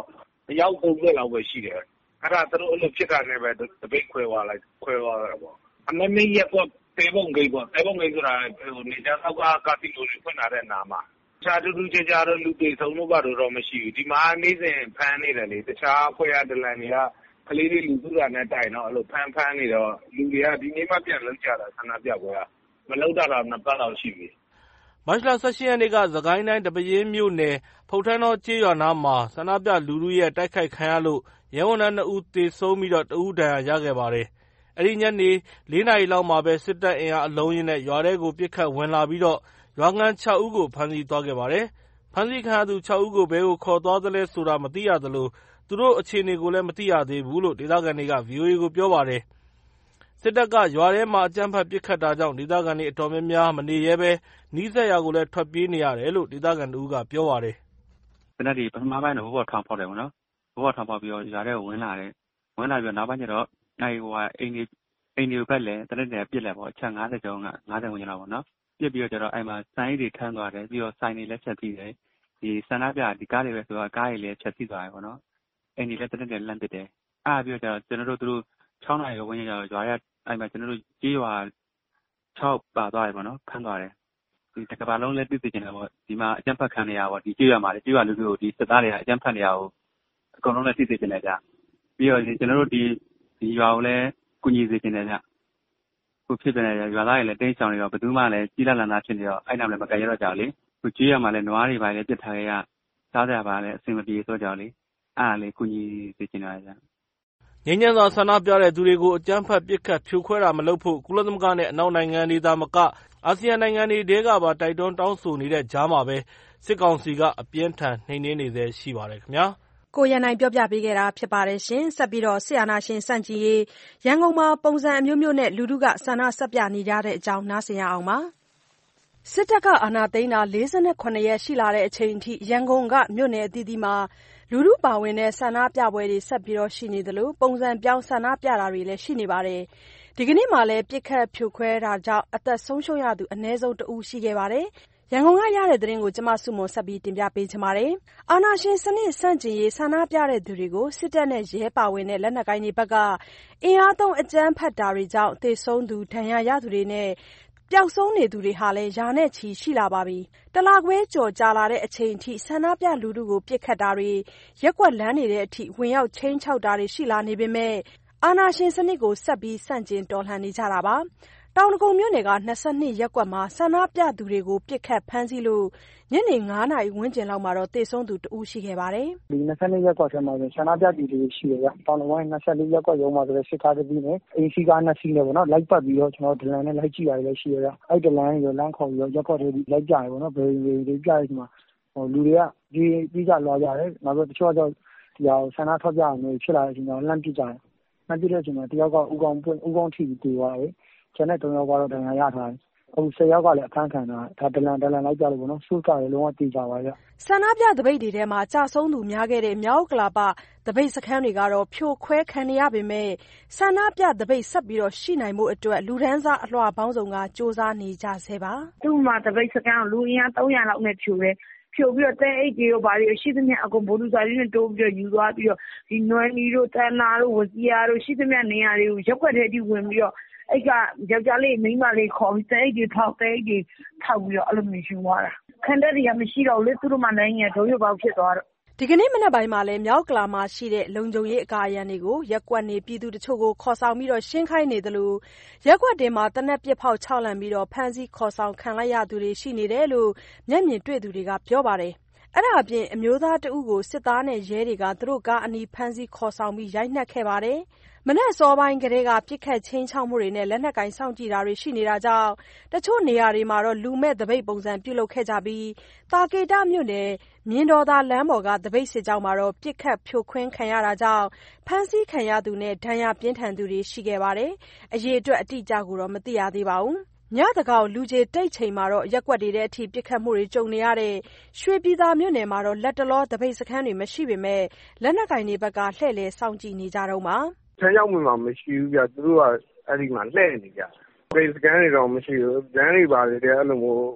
အယောက်သုံးဆယ်လောက်ပဲရှိတယ်အဲ့ဒါသူတို့အဲ့လိုဖြစ်တာနဲ့ပဲတပိတ်ခွဲသွားလိုက်ခွဲသွားတာပေါ့အမေမေရက်ကွက်တဲပုံဂိတ်ပေါ့တဲပုံဂိတ်ဆိုတာဟိုနေကြသောက်ကကာစီလိုတွေဖွင့်လာတဲ့နာမှာတခြားတူတူကြကြတော့လူတွေဆုံးလို့ပါတော့မရှိဘူးဒီမှာနေစဉ်ဖမ်းနေတယ်လေတခြားဖွဲ့ရဒလန်တွေကကလေးတွေလူစုတာနဲ့တိုင်တော့အဲ့လိုဖမ်းဖမ်းနေတော့လူတွေကဒီနေ့မှပြန်လောက်ကြတာဆန္ဒပြပွဲကမလောက်တာတော့နှစ်ပတ်လောက်ရှိပြီမတ်လ၁၈ရက်နေ့ကစကိုင်းတိုင်းတပရင်းမြို့နယ်ဖုတ်ထန်းတော်ကျေးရွာနားမှာဆန္ဒပြလူထုရဲ့တိုက်ခိုက်ခံရလို့ရဲဝန်ထမ်းနှစ်ဦးသေဆုံးပြီးတော့တဦးဒဏ်ရာရခဲ့ပါတယ်။အဲဒီညနေလေးနာရီလောက်မှာပဲစစ်တပ်အင်အားအလုံးရင်းနဲ့ရွာထဲကိုပစ်ခတ်ဝင်လာပြီးတော့ရွာခံခြောက်ဦးကိုဖမ်းဆီးသွားခဲ့ပါတယ်။ဖမ်းဆီးခံရသူခြောက်ဦးကိုဘယ်ကိုခေါ်သွားသလဲဆိုတာမသိရသလိုသူတို့အခြေအနေကိုလည်းမသိရသေးဘူးလို့ဒေသခံတွေကဗွီအိုအေကိုပြောပါတယ်။စစ်တပ်ကရွာထဲမှာအကြမ်းဖက်ပစ်ခတ်တာကြောင့်ဒေသခံတွေအတော်များများမနေရဲဘဲနီးစပ်ရာကိုလည်းထွက်ပြေးနေရတယ်လို့ဒေသခံတဦးကပြောပါတယ်။စစ်တပ်တွေပထမပိုင်းတော့ဘိုးဘော်ထောင်ဖောက်တယ်ပေါ့နော်။ဘိုးဘော်ထောင်ဖောက်ပြီးတော့ရွာထဲကိုဝင်လာတယ်။ဝင်လာပြီးတော့နောက်ပိုင်းကျတော့နိုင်ဟိုဟာအိမ်တွေအိမ်တွေကိုဖက်လဲတလက်တွေပြစ်လဲပေါ့အချက်၅၀ကျော်က၅၀ဝန်းကျင်လောက်ပေါ့နော်။ပြစ်ပြီးတော့ကျတော့အဲ့မှာစိုင်းတွေထမ်းသွားတယ်ပြီးတော့စိုင်းတွေလည်းဖြတ်ပြီးတယ်။ဒီဆန္ဒပြဒီကားတွေပဲဆိုတော့ကားတွေလည်းဖြတ်ပြီးသွားတယ်ပေါ့နော်။အိမ်တွေလည်းတလက်တွေလန့်ပစ်တယ်။အားပြီးတော့ကျတော့ကျွန်တော်တို့တို့၆နာရီဝန်းကျင်ကျတော့ရွာရဲအဲ့မှာကျွန်တော်တို့ကြီးရွာ၆ပါသွားတယ်ပေါ့နော်ခန်းသွားတယ်ဒီတစ်ကမ္ဘာလုံးလည်းသိသိကျင်တယ်ပေါ့ဒီမှာအကြမ်းဖက်ခံနေရပေါ့ဒီကြီးရွာမှာလည်းကြီးရွာလူမျိုးဒီစစ်သားတွေကအကြမ်းဖက်နေရကိုအကုန်လုံးလည်းသိသိကျင်တယ်ကြပြီးတော့ကျွန်တော်တို့ဒီဒီရွာကိုလည်းကုညီစေကျင်တယ်ကြခုဖြစ်တယ်ရွာသားတွေလည်းတိတ်ဆောင်နေတော့ဘယ်သူမှလည်းကြီးလာလန်သားဖြစ်နေတော့အဲ့နောက်လည်းမကြရတော့ကြလေခုကြီးရွာမှာလည်းနွားတွေပါလည်းပြစ်ထားခဲ့ရစားကြပါလည်းအဆင်မပြေဆိုကြလေအားလည်းကုညီစေကျင်တယ်ကြငြိမ်းချမ်းစွာဆန္ဒပြတဲ့သူတွေကိုအကြမ်းဖက်ပစ်ခတ်ဖြိုခွဲတာမလုပ်ဖို့ကုလသမဂ္ဂနဲ့အနောက်နိုင်ငံတွေသာမကအာဆီယံနိုင်ငံတွေထဲကပါတိုက်တွန်းတောင်းဆိုနေတဲ့ကြားမှာပဲစစ်ကောင်စီကအပြင်းထန်နှိမ်နင်းနေသေးရှိပါတယ်ခင်ဗျာကိုရန်နိုင်ပြောပြပေးခဲ့တာဖြစ်ပါတယ်ရှင်ဆက်ပြီးတော့စစ်အာဏာရှင်စန့်ကျင်ရေးရန်ကုန်မှာပုံစံအမျိုးမျိုးနဲ့လူထုကဆန္ဒဆက်ပြနေကြတဲ့အကြောင်းနားဆင်ရအောင်ပါစစ်တပ်ကအာဏာသိမ်းတာ၄၇ရက်ရှိလာတဲ့အချိန်အထိရန်ကုန်ကမြို့နယ်အသီးသီးမှာလူထုပါဝင်တဲ့ဆန္ဒပြပွဲတွေဆက်ပြီးရှိနေသလိုပုံစံပြောင်းဆန္ဒပြတာတွေလည်းရှိနေပါတယ်။ဒီကနေ့မှလည်းပြစ်ခတ်ဖြိုခွဲတာကြောင့်အသက်ဆုံးရှုံးရသူအနည်းဆုံးတဦးရှိခဲ့ပါတယ်။ရန်ကုန်ကရတဲ့သတင်းကိုကျမစုမွန်ဆက်ပြီးတင်ပြပေးချင်ပါတယ်။အာဏာရှင်စနစ်ဆန့်ကျင်ရေးဆန္ဒပြတဲ့သူတွေကိုစစ်တပ်နဲ့ရဲပါဝင်တဲ့လက်နက်ကိုင်တွေဘက်ကအင်အားသုံးအကြမ်းဖက်တာတွေကြောင့်သေဆုံးသူဒဏ်ရာရသူတွေနဲ့ပျောက်ဆုံးနေသူတွေဟာလည်းရာနဲ့ချီရှိလာပါပြီ။တလခွဲကျော်ကြာလာတဲ့အချိန်အထိဆန္ဒပြလူထုကိုပြစ်ခတ်တာတွေရက်ကွက်လမ်းတွေတဲ့အထိဝင်ရောက်ချင်းချောက်တာတွေရှိလာနေပေမဲ့အာဏာရှင်စနစ်ကိုဆက်ပြီးဆန့်ကျင်တော်လှန်နေကြတာပါ။တောင်ဒဂုံမြို့နယ်က၂၂ရပ်ကွက်မှာဆန္ဒပြသူတွေကိုပြစ်ခတ်ဖမ်းဆီးလို့ညနေ၅နာရီဝန်းကျင်လောက်မှာတော့သေဆုံးသူတဦးရှိခဲ့ပါတယ်။ဒီ၂၂ရပ်ကွက်ထဲမှာဆန္ဒပြသူတွေရှိတယ်ဗျ။တောင်ဒဂုံ၂၄ရပ်ကွက်ရုံးမှာဆိုစစ်ကားတစ်စီးနဲ့အင်စီကားနှစ်စီးနဲ့ပေါ့နော်လိုက်ပတ်ပြီးတော့ကျွန်တော်ဒလန်နဲ့လိုက်ကြည့်ရတယ်လည်းရှိရဗျ။အဲ့ဒလန်ရောလမ်းခေါ်ပြီးတော့ရပ်ကွက်တွေလိုက်ကြရပေါ့နော်။ဘယ်လိုတွေကြရဒီမှာဟိုလူတွေကဒီပြီးကြလာကြတယ်။နောက်ပြီးတချို့တော့ဒီဟာဆန္ဒထွက်ပြနေဖြစ်လာတဲ့အချိန်တော့လမ်းပြကြတယ်။လမ်းပြတဲ့အချိန်မှာတယောက်ကဥကောင်ပွင့်ဥကောင်ထိပြီးတေသွားတယ်။ကျန်တဲ့၃ယောက်ကတော့ဒဏ်ရာရထားတယ်။အခု၁၀ယောက်ကလည်းအခန်းခံတာဒါဒလန်ဒလန်လိုက်ကြလို့ပေါ့နော်စုကလည်းလုံးဝတေးကြပါရဲ့ဆန္ဒပြတပိတ်တွေထဲမှာကြာဆုံးသူများခဲ့တဲ့မြောက်ကလာပတပိတ်စခန်းတွေကတော့ဖြိုခွဲခံရပေမဲ့ဆန္ဒပြတပိတ်ဆက်ပြီးတော့ရှိနိုင်မှုအတွက်လူဒန်းစားအလွှာပေါင်းစုံကစ조사နေကြဆဲပါသူ့မှာတပိတ်စခန်းလူအင်အား၃၀၀လောက်နဲ့ဖြိုတယ်ဖြိုပြီးတော့တဲအိတ်တွေရောဘာတွေရှိသမျှအကုန်ဘိုးလူစားတွေနဲ့တိုးပြီးတော့ယူသွားပြီးတော့ဒီနွယ်နီတို့တန်နာတို့ဝစီယာတို့ရှိသမျှနေရာတွေကိုရက်ွက်ထဲထိဝင်ပြီးတော့အဲ့ကယောက်ျားလေးမိန်းမလေးခေါ်ပြီးတဲအိတ်တွေဖောက်တဲအိတ်တွေထောက်ပြီးတော့အဲ့လိုမျိုးယူသွားတာခံတဲ့တွေကမရှိတော့လေသူတို့မှနိုင်ငံဒုံရုပ်ပေါက်ဖြစ်သွားတော့ဒီကနေ့မနက်ပိုင်းမှာလည်းမြောက်ကလာမှာရှိတဲ့လုံခြုံရေးအကာအရန်တွေကိုရက်ကွက်နေပြည်သူတချို့ကိုခေါ်ဆောင်ပြီးတော့ရှင်းခိုင်းနေတယ်လို့ရက်ကွက်တင်မှာတနက်ပစ်ဖောက်ခြောက်လန့်ပြီးတော့ဖမ်းဆီးခေါ်ဆောင်ခံလိုက်ရသူတွေရှိနေတယ်လို့မျက်မြင်တွေ့သူတွေကပြောပါတယ်အဲ့ဒါအပြင်အမျိုးသားတဦးကိုစစ်သားနဲ့ရဲတွေကသူတို့ကားအနီးဖမ်းဆီးခေါ်ဆောင်ပြီးရိုက်နှက်ခဲ့ပါတယ်မနက်စောပိုင်းကလေးကပြစ်ခတ်ချင်းချောက်မှုတွေနဲ့လက်နက်ကင်စောင့်ကြည့်တာတွေရှိနေတာကြောင့်တချို့နေရာတွေမှာတော့လူမဲ့တပိတ်ပုံစံပြုလုပ်ခဲ့ကြပြီးတာကေတမြို့နယ်မြင်းတော်သာလမ်းပေါ်ကတပိတ်စစ်ကြောင်းမှာတော့ပြစ်ခတ်ဖြိုခွင်းခံရတာကြောင့်ဖမ်းဆီးခံရသူနဲ့ဒဏ်ရာပြင်းထန်သူတွေရှိခဲ့ပါတယ်အရေးအတွက်အတိအကျကိုတော့မသိရသေးပါဘူးညတကောင်လူကြီးတိတ်ချိန်မှာတော့ရက်ွက်တွေတဲ့အထိပြစ်ခတ်မှုတွေကြုံနေရတဲ့ရွှေပြည်သာမြို့နယ်မှာတော့လက်တလောတပိတ်စခန်းတွေမရှိပေမဲ့လက်နက်ကင်တွေဘက်ကလှည့်လည်စောင့်ကြည့်နေကြတော့မှာဆန်းရောက်မှမှမရှိဘူးပြသူတို့ကအဲ့ဒီမှာလှည့်နေကြဘေးစကန်တွေတော့မရှိဘူးလမ်းတွေပါလေတဲ့အဲ့လိုမျိုးဟ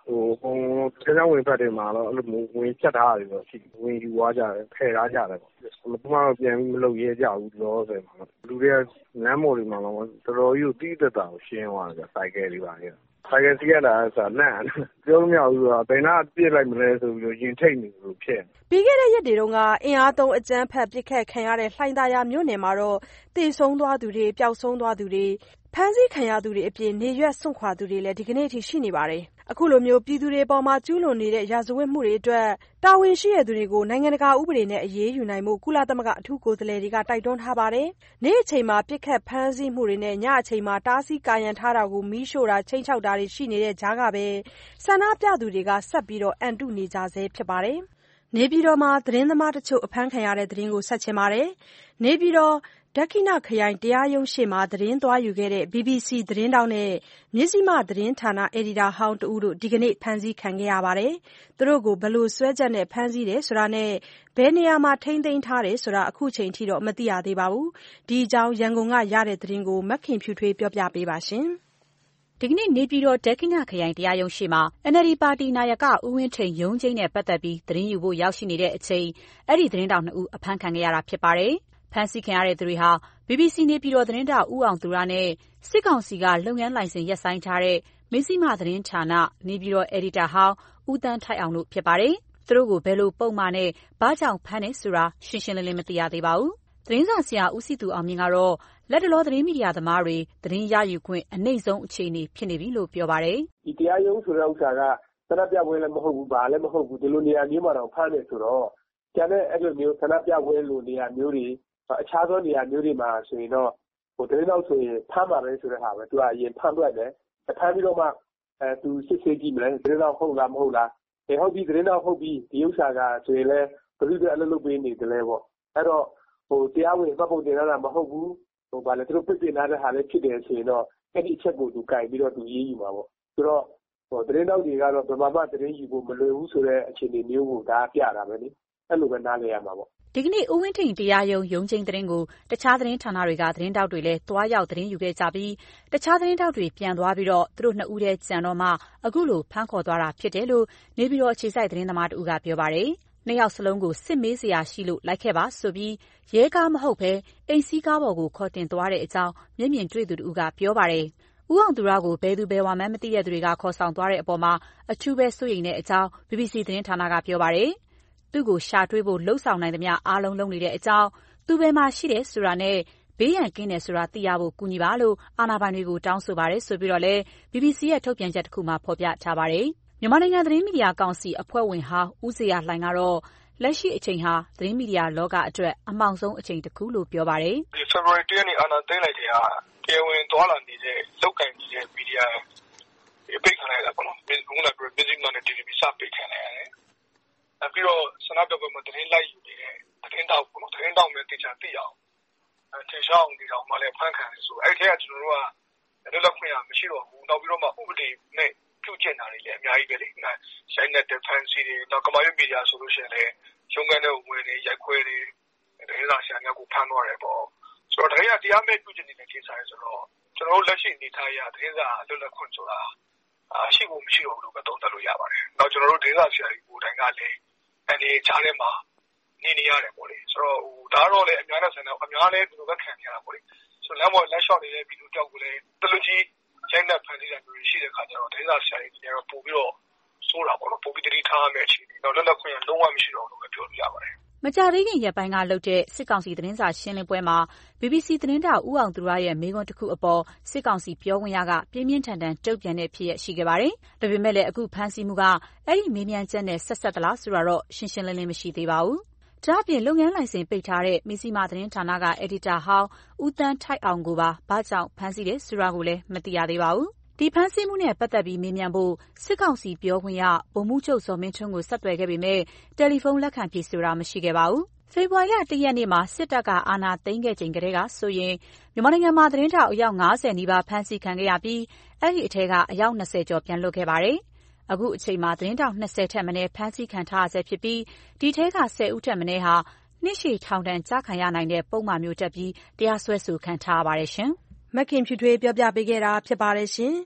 ဟိုဟိုဆင်းရဲဝင်ဖက်တွေမှာတော့အဲ့လိုဝင်ဖြတ်ထားတယ်ဆိုရှိဝင်ယူသွားကြတယ်ဖယ်ထားကြတယ်ပေါ့ဘယ်သူမှပြန်ပြီးမလုပ်ရဲကြဘူးလို့ဆိုမှာလူတွေကလမ်းမော်တွေမှာတော့တော်တော်ကြီးတီးသက်တာကိုရှင်းသွားတယ်စိုက်ကယ်တွေပါလေဆိုင်ကယ်စီးရတာဆိုတာလန့်ပြောလို့မရဘူးဆိုတာဘယ်နာပြစ်လိုက်မလဲဆိုပြီးတော့ရင်ထိတ်နေလို့ဖြစ်ပြီးခဲ့တဲ့ရက်တွေတုန်းကအင်အားသုံးအကြမ်းဖက်ပစ်ခတ်ခံရတဲ့လှိုင်သာယာမြို့နယ်မှာတော့တေဆုံးသွားသူတွေပျောက်ဆုံးသွားသူတွေဖမ်းဆီးခံရသူတွေအပြင်နေရွက်စွန့်ခွာသူတွေလည်းဒီကနေ့အထိရှိနေပါတယ်အခုလိုမျိုးပြည်သူတွေပေါ်မှာကျူးလွန်နေတဲ့ရာဇဝတ်မှုတွေအတွက်တာဝန်ရှိတဲ့သူတွေကိုနိုင်ငံတကာဥပဒေနဲ့အရေးယူနိုင်မှုကုလသမဂ္ဂအထူးကိုယ်စားလှယ်တွေကတိုက်တွန်းထားပါတယ်နေ့အချိန်မှာပြစ်ခတ်ဖမ်းဆီးမှုတွေနဲ့ညအချိန်မှာတားဆီးကာရန်ထားတာကိုမီးရှို့တာချိန်ချောက်တာတွေရှိနေတဲ့ကြားကပဲဆန္ဒပြသူတွေကဆက်ပြီးတော့အန်တုနေကြဆဲဖြစ်ပါတယ်နေပြည်တော်မှာသတင်းသမားတချို့အဖမ်းခံရတဲ့သတင်းကိုဆက်ချင်ပါတယ်နေပြည်တော်ဒက္ခိဏခရိုင်တရားရုံးရှေ့မှာသတင်းသွားယူခဲ့တဲ့ ဘီဘီစီ သတင်းတောက်နဲ့မြစည်းမသတင်းဌာနအယ်ဒီတာဟောင်းတဦးတို့ဒီကနေ့ဖမ်းဆီးခံခဲ့ရပါတယ်။သူတို့ကိုဘယ်လိုစွဲချက်နဲ့ဖမ်းဆီးတယ်ဆိုတာနဲ့ဘယ်နေရာမှာထိန်းသိမ်းထားတယ်ဆိုတာအခုချိန်ထိတော့မသိရသေးပါဘူး။ဒီအကြောင်းရန်ကုန်ကရတဲ့သတင်းကိုမခင်ဖြူထွေးပြောပြပေးပါရှင်။ဒီကနေ့နေပြည်တော်ဒက္ခိဏခရိုင်တရားရုံးရှေ့မှာ အန် အယ် ဒီ ပါတီနာယကဦးဝင်းထိန်ရုံးချိန်းနဲ့ပတ်သက်ပြီးသတင်းယူဖို့ရောက်ရှိနေတဲ့အချိန်အဲ့ဒီသတင်းတောက်နှစ်ဦးအဖမ်းခံခဲ့ရတာဖြစ်ပါတယ်။ဖမ်းဆီးခံရတဲ့သူတွေဟာ ဘီဘီစီ နေပြည်တော်သတင်းတောက်ဦးအောင်သူရနဲ့စစ်ကောင်စီကလုပ်ငန်းလိုင်စင်ရပ်ဆိုင်းထားတဲ့မဇ္ဈိမသတင်းဌာနနေပြည်တော်အယ်ဒီတာဟောင်းဦးသန်းထိုက်အောင်တို့ဖြစ်ပါတယ်။သူတို့ကိုဘယ်လိုပုံမှန်နဲ့ဘာကြောင့်ဖမ်းတယ်ဆိုတာရှင်းရှင်းလင်းလင်းမသိရသေးပါဘူး။သတင်းစာဆရာဦးစီသူအောင်မြင့်ကတော့လက်တလောသတင်းမီဒီယာသမားတွေသတင်းရယူခွင့်အနှိမ့်ဆုံးအခြေအနေဖြစ်နေပြီလို့ပြောပါတယ်။ဒီတရားရုံးဆိုတဲ့ဥစ္စာကဆန္ဒပြပွဲလည်းမဟုတ်ဘူးဘာလည်းမဟုတ်ဘူးဒီလိုနေရာမျိုးမှာတော့ဖမ်းတယ်ဆိုတော့ကျန်တဲ့အဲ့လိုမျိုးဆန္ဒပြပွဲလိုနေရာမျိုးတွေအခြားသောနေရာမျိုးတွေမှာဆိုရင်တော့ဟိုသတင်းတော့ဆိုရင်ဖမ်းပါပဲဆိုတဲ့ဟာပဲသူကအရင်ဖမ်းပြတယ်ဖမ်းပြီးတော့မှအဲသူစစ်ဆေးကြည့်မလဲသတင်းတော့ဟုတ်လားမဟုတ်လားအဲဟုတ်ပြီသတင်းတော့ဟုတ်ပြီဒီဥစ္စာကဆိုရင်လည်းဘယ်လိုလဲအလုပ်လုပ်ပေးနေတယ်လဲပေါ့အဲ့တော့ဟိုတရားဝင်မှတ်ပုံတင်ရတာမဟုတ်ဘူးဟိုဗာလေသူတို့ပြစ်တင်ထားတဲ့ဟာလည်းဖြစ်တယ်ဆိုရင်တော့အဲ့ဒီအချက်ကိုသူကင်ပြီးတော့သူရေးယူမှာပေါ့ဆိုတော့ဟိုသတင်းတော့တွေကတော့ဗမာမသတင်းယူဖို့မလွယ်ဘူးဆိုတဲ့အခြေအနေမျိုးကိုဒါပြတာပဲလေအဲ့လိုပဲနားလည်ရမှာပေါ့ဒီကနေ့ဦးဝင်းထိန်တရားရုံးရုံးချင်းသတင်းကိုတခြားသတင်းဌာနတွေကသတင်းတောက်တွေလည်းတွားရောက်သတင်းယူခဲ့ကြပြီးတခြားသတင်းတောက်တွေပြန်သွားပြီးတော့သူတို့နှစ်ဦးတည်းကြံတော့မှအခုလိုဖမ်းခေါ်သွားတာဖြစ်တယ်လို့နေပြည်တော်အခြေစိုက်သတင်းသမားတဦးကပြောပါတယ်။နှစ်ယောက်စလုံးကိုစစ်မေးစရာရှိလို့လိုက်ခဲ့ပါဆိုပြီးရဲကားမဟုတ်ဘဲအိမ်စီးကားပေါ်ကိုခေါ်တင်သွားတဲ့အကြောင်းမျက်မြင်တွေ့သူတဦးကပြောပါတယ်။ဦးအောင်သူရကိုဘယ်သူဘယ်ဝါမှန်းမသိတဲ့သူတွေကခေါ်ဆောင်သွားတဲ့အပေါ်မှာအထူးပဲစိုးရိမ်တဲ့အကြောင်း ဘီဘီစီ သတင်းဌာနကပြောပါတယ်။သူ့ကိုရှာတွေ့ဖို့လှုံ့ဆော်နိုင်သမျှအားလုံးလုပ်နေတဲ့အကြောင်းသူဘယ်မှာရှိတယ်ဆိုတာနဲ့ဘေးရန်ကင်းတယ်ဆိုတာသိရဖို့ကူညီပါလို့အာဏာပိုင်တွေကိုတောင်းဆိုပါတယ်ဆိုပြီးတော့လည်း ဘီဘီစီ ရဲ့ထုတ်ပြန်ချက်တစ်ခုမှာဖော်ပြထားပါတယ်။မြန်မာနိုင်ငံသတင်းမီဒီယာကောင်စီအဖွဲ့ဝင်ဟောင်းဦးဇေယျလှိုင်ကတော့လက်ရှိအချိန်ဟာသတင်းမီဒီယာလောကအတွက်အမှောင်ဆုံးအချိန်တစ်ခုလို့ပြောပါတယ်။ဒီ ဖေဖော်ဝါရီ ရက်နေ့အာဏာသိမ်းလိုက်တဲ့ဟာတရားဝင်သွားလာနေတဲ့လောက်ကင်နေတဲ့မီဒီယာပိတ်ခံလိုက်တာပေါ့နော်။ဒီကုန်းကပြောမဇ္ဈိမနဲ့ တီ ဗီ စပိတ်ခံလိုက်ရတယ်။ပြီးတော့ဆန္ဒပြပွဲမှာသတင်းလိုက်ယူနေတဲ့သတင်းတောက်ပေါ့နော်သတင်းတောက်မျိုးတေချာသိအောင်အဲထေချောင်းဒီတော့မှလည်းဖန်ခံတယ်ဆိုအဲ့ဒီကကျွန်တော်တို့ကလည်းလက်ခွင့်ရမရှိတော့ဘူးနောက်ပြီးတော့မှဥပဒေနဲ့ပြုကျင့်တာတွေလည်းအများကြီးပဲလေရိုင်းတဲ့ defense တွေနောက်ကမာရွေးမီဒီယာဆိုလို့ရှိရင်လည်းရုံးခန်းထဲဝင်နေရိုက်ခွဲတွေသတင်းစာဆရာများကိုဖမ်းသွားတယ်ပေါ့ဆိုတော့ဒါကတရားမဲ့ပြုကျင့်နေတဲ့ကိစ္စတွေဆိုတော့ကျွန်တော်တို့လက်ရှိအနေထားရသတင်းစာလွတ်လပ်ခွင့်ဆိုတာအရှိဖို့မရှိတော့ဘူးလို့ပဲသုံးသပ်လို့ရပါတယ်နောက်ကျွန်တော်တို့ဒေသဆရာကြီးကိုယ်တိုင်ကလည်းအနေချားထဲမှာနေနေရတယ်ပေါ့လေဆိုတော့ဟိုဒါတော့လေအများနဲ့ဆန်တော့အများလည်းဒီလိုပဲခံနေရတာပေါ့လေဆိုတော့လမ်းပေါ်လက်လျှောက်နေတဲ့ဗီဒီယိုတောက်ကိုလည်းတလူကြီးရိုက်နှက်ဖန်တီးတာမျိုးရှိတဲ့ခါကျတော့ဒေသဆရာကြီးတွေကတော့ပို့ပြီးတော့စိုးတာပေါ့နော်ပို့ပြီးတတိထားရမယ့်အခြေအနေတော့လက်လက်ခွင့်ရလုံးဝမရှိတော့ဘူးလို့ပြောလို့ရပါတယ်မကြာသေးခင်ရက်ပိုင်းကလုပ်တဲ့စစ်ကောင်စီသတင်းစာရှင်းလင်းပွဲမှာ ဘီဘီစီ သတင်းတောက်ဦးအောင်သူရရဲ့မေးခွန်းတစ်ခုအပေါ်စစ်ကောင်စီပြောခွင့်ရကပြင်းပြင်းထန်ထန်တုံ့ပြန်တဲ့ဖြစ်ရရှိခဲ့ပါတယ်။ဒါပေမဲ့လည်းအခုဖမ်းဆီးမှုကအဲ့ဒီမေးမြန်းချက်နဲ့ဆက်ဆက်သလားဆိုတာတော့ရှင်းရှင်းလင်းလင်းမရှိသေးပါဘူး။ဒါ့အပြင်လုပ်ငန်းလိုင်စင်ပိတ်ထားတဲ့မဇ္ဈိမသတင်းဌာနကအယ်ဒီတာဟောင်းဦးသန်းထိုက်အောင်ကိုပါဘာကြောင့်ဖမ်းဆီးတယ်ဆိုတာကိုလည်းမသိရသေးပါဘူး။ဒီဖမ်းဆီးမှုနဲ့ပတ်သက်ပြီးမေးမြန်းဖို့စစ်ကောင်စီပြောခွင့်ရဗိုလ်မှူးချုပ်ဇော်မင်းထွန်းကိုဆက်သွယ်ခဲ့ပေမဲ့တယ်လီဖုန်းလက်ခံဖြေဆိုတာမရှိခဲ့ပါဘူး။ဖေဖော်ဝါရီလ တစ်ရက်နေ့မှာစစ်တပ်ကအာဏာသိမ်းခဲ့ချိန်ကတည်းကဆိုရင်မြန်မာနိုင်ငံမှာသတင်းထောက်အယောက်၅၀နီးပါးဖမ်းဆီးခံခဲ့ရပြီးအဲ့ဒီအထဲကအယောက်၂၀ကျော်ပြန်လွတ်ခဲ့ပါတယ်။အခုအချိန်မှာသတင်းထောက်၂၀ထက်မနည်းဖမ်းဆီးခံထားရဆဲဖြစ်ပြီးဒီထဲက၁၀ဦးထက်မနည်းဟာနှစ်ရှည်ထောင်ဒဏ်ကျခံရနိုင်တဲ့ပုံမှန်မျိုးတက်ပြီးတရားစွဲဆိုခံထားရပါတယ်ရှင်။မခင်ဖြူထွေးပြောပြပေးခဲ့တာဖြစ်ပါတယ်ရှင်။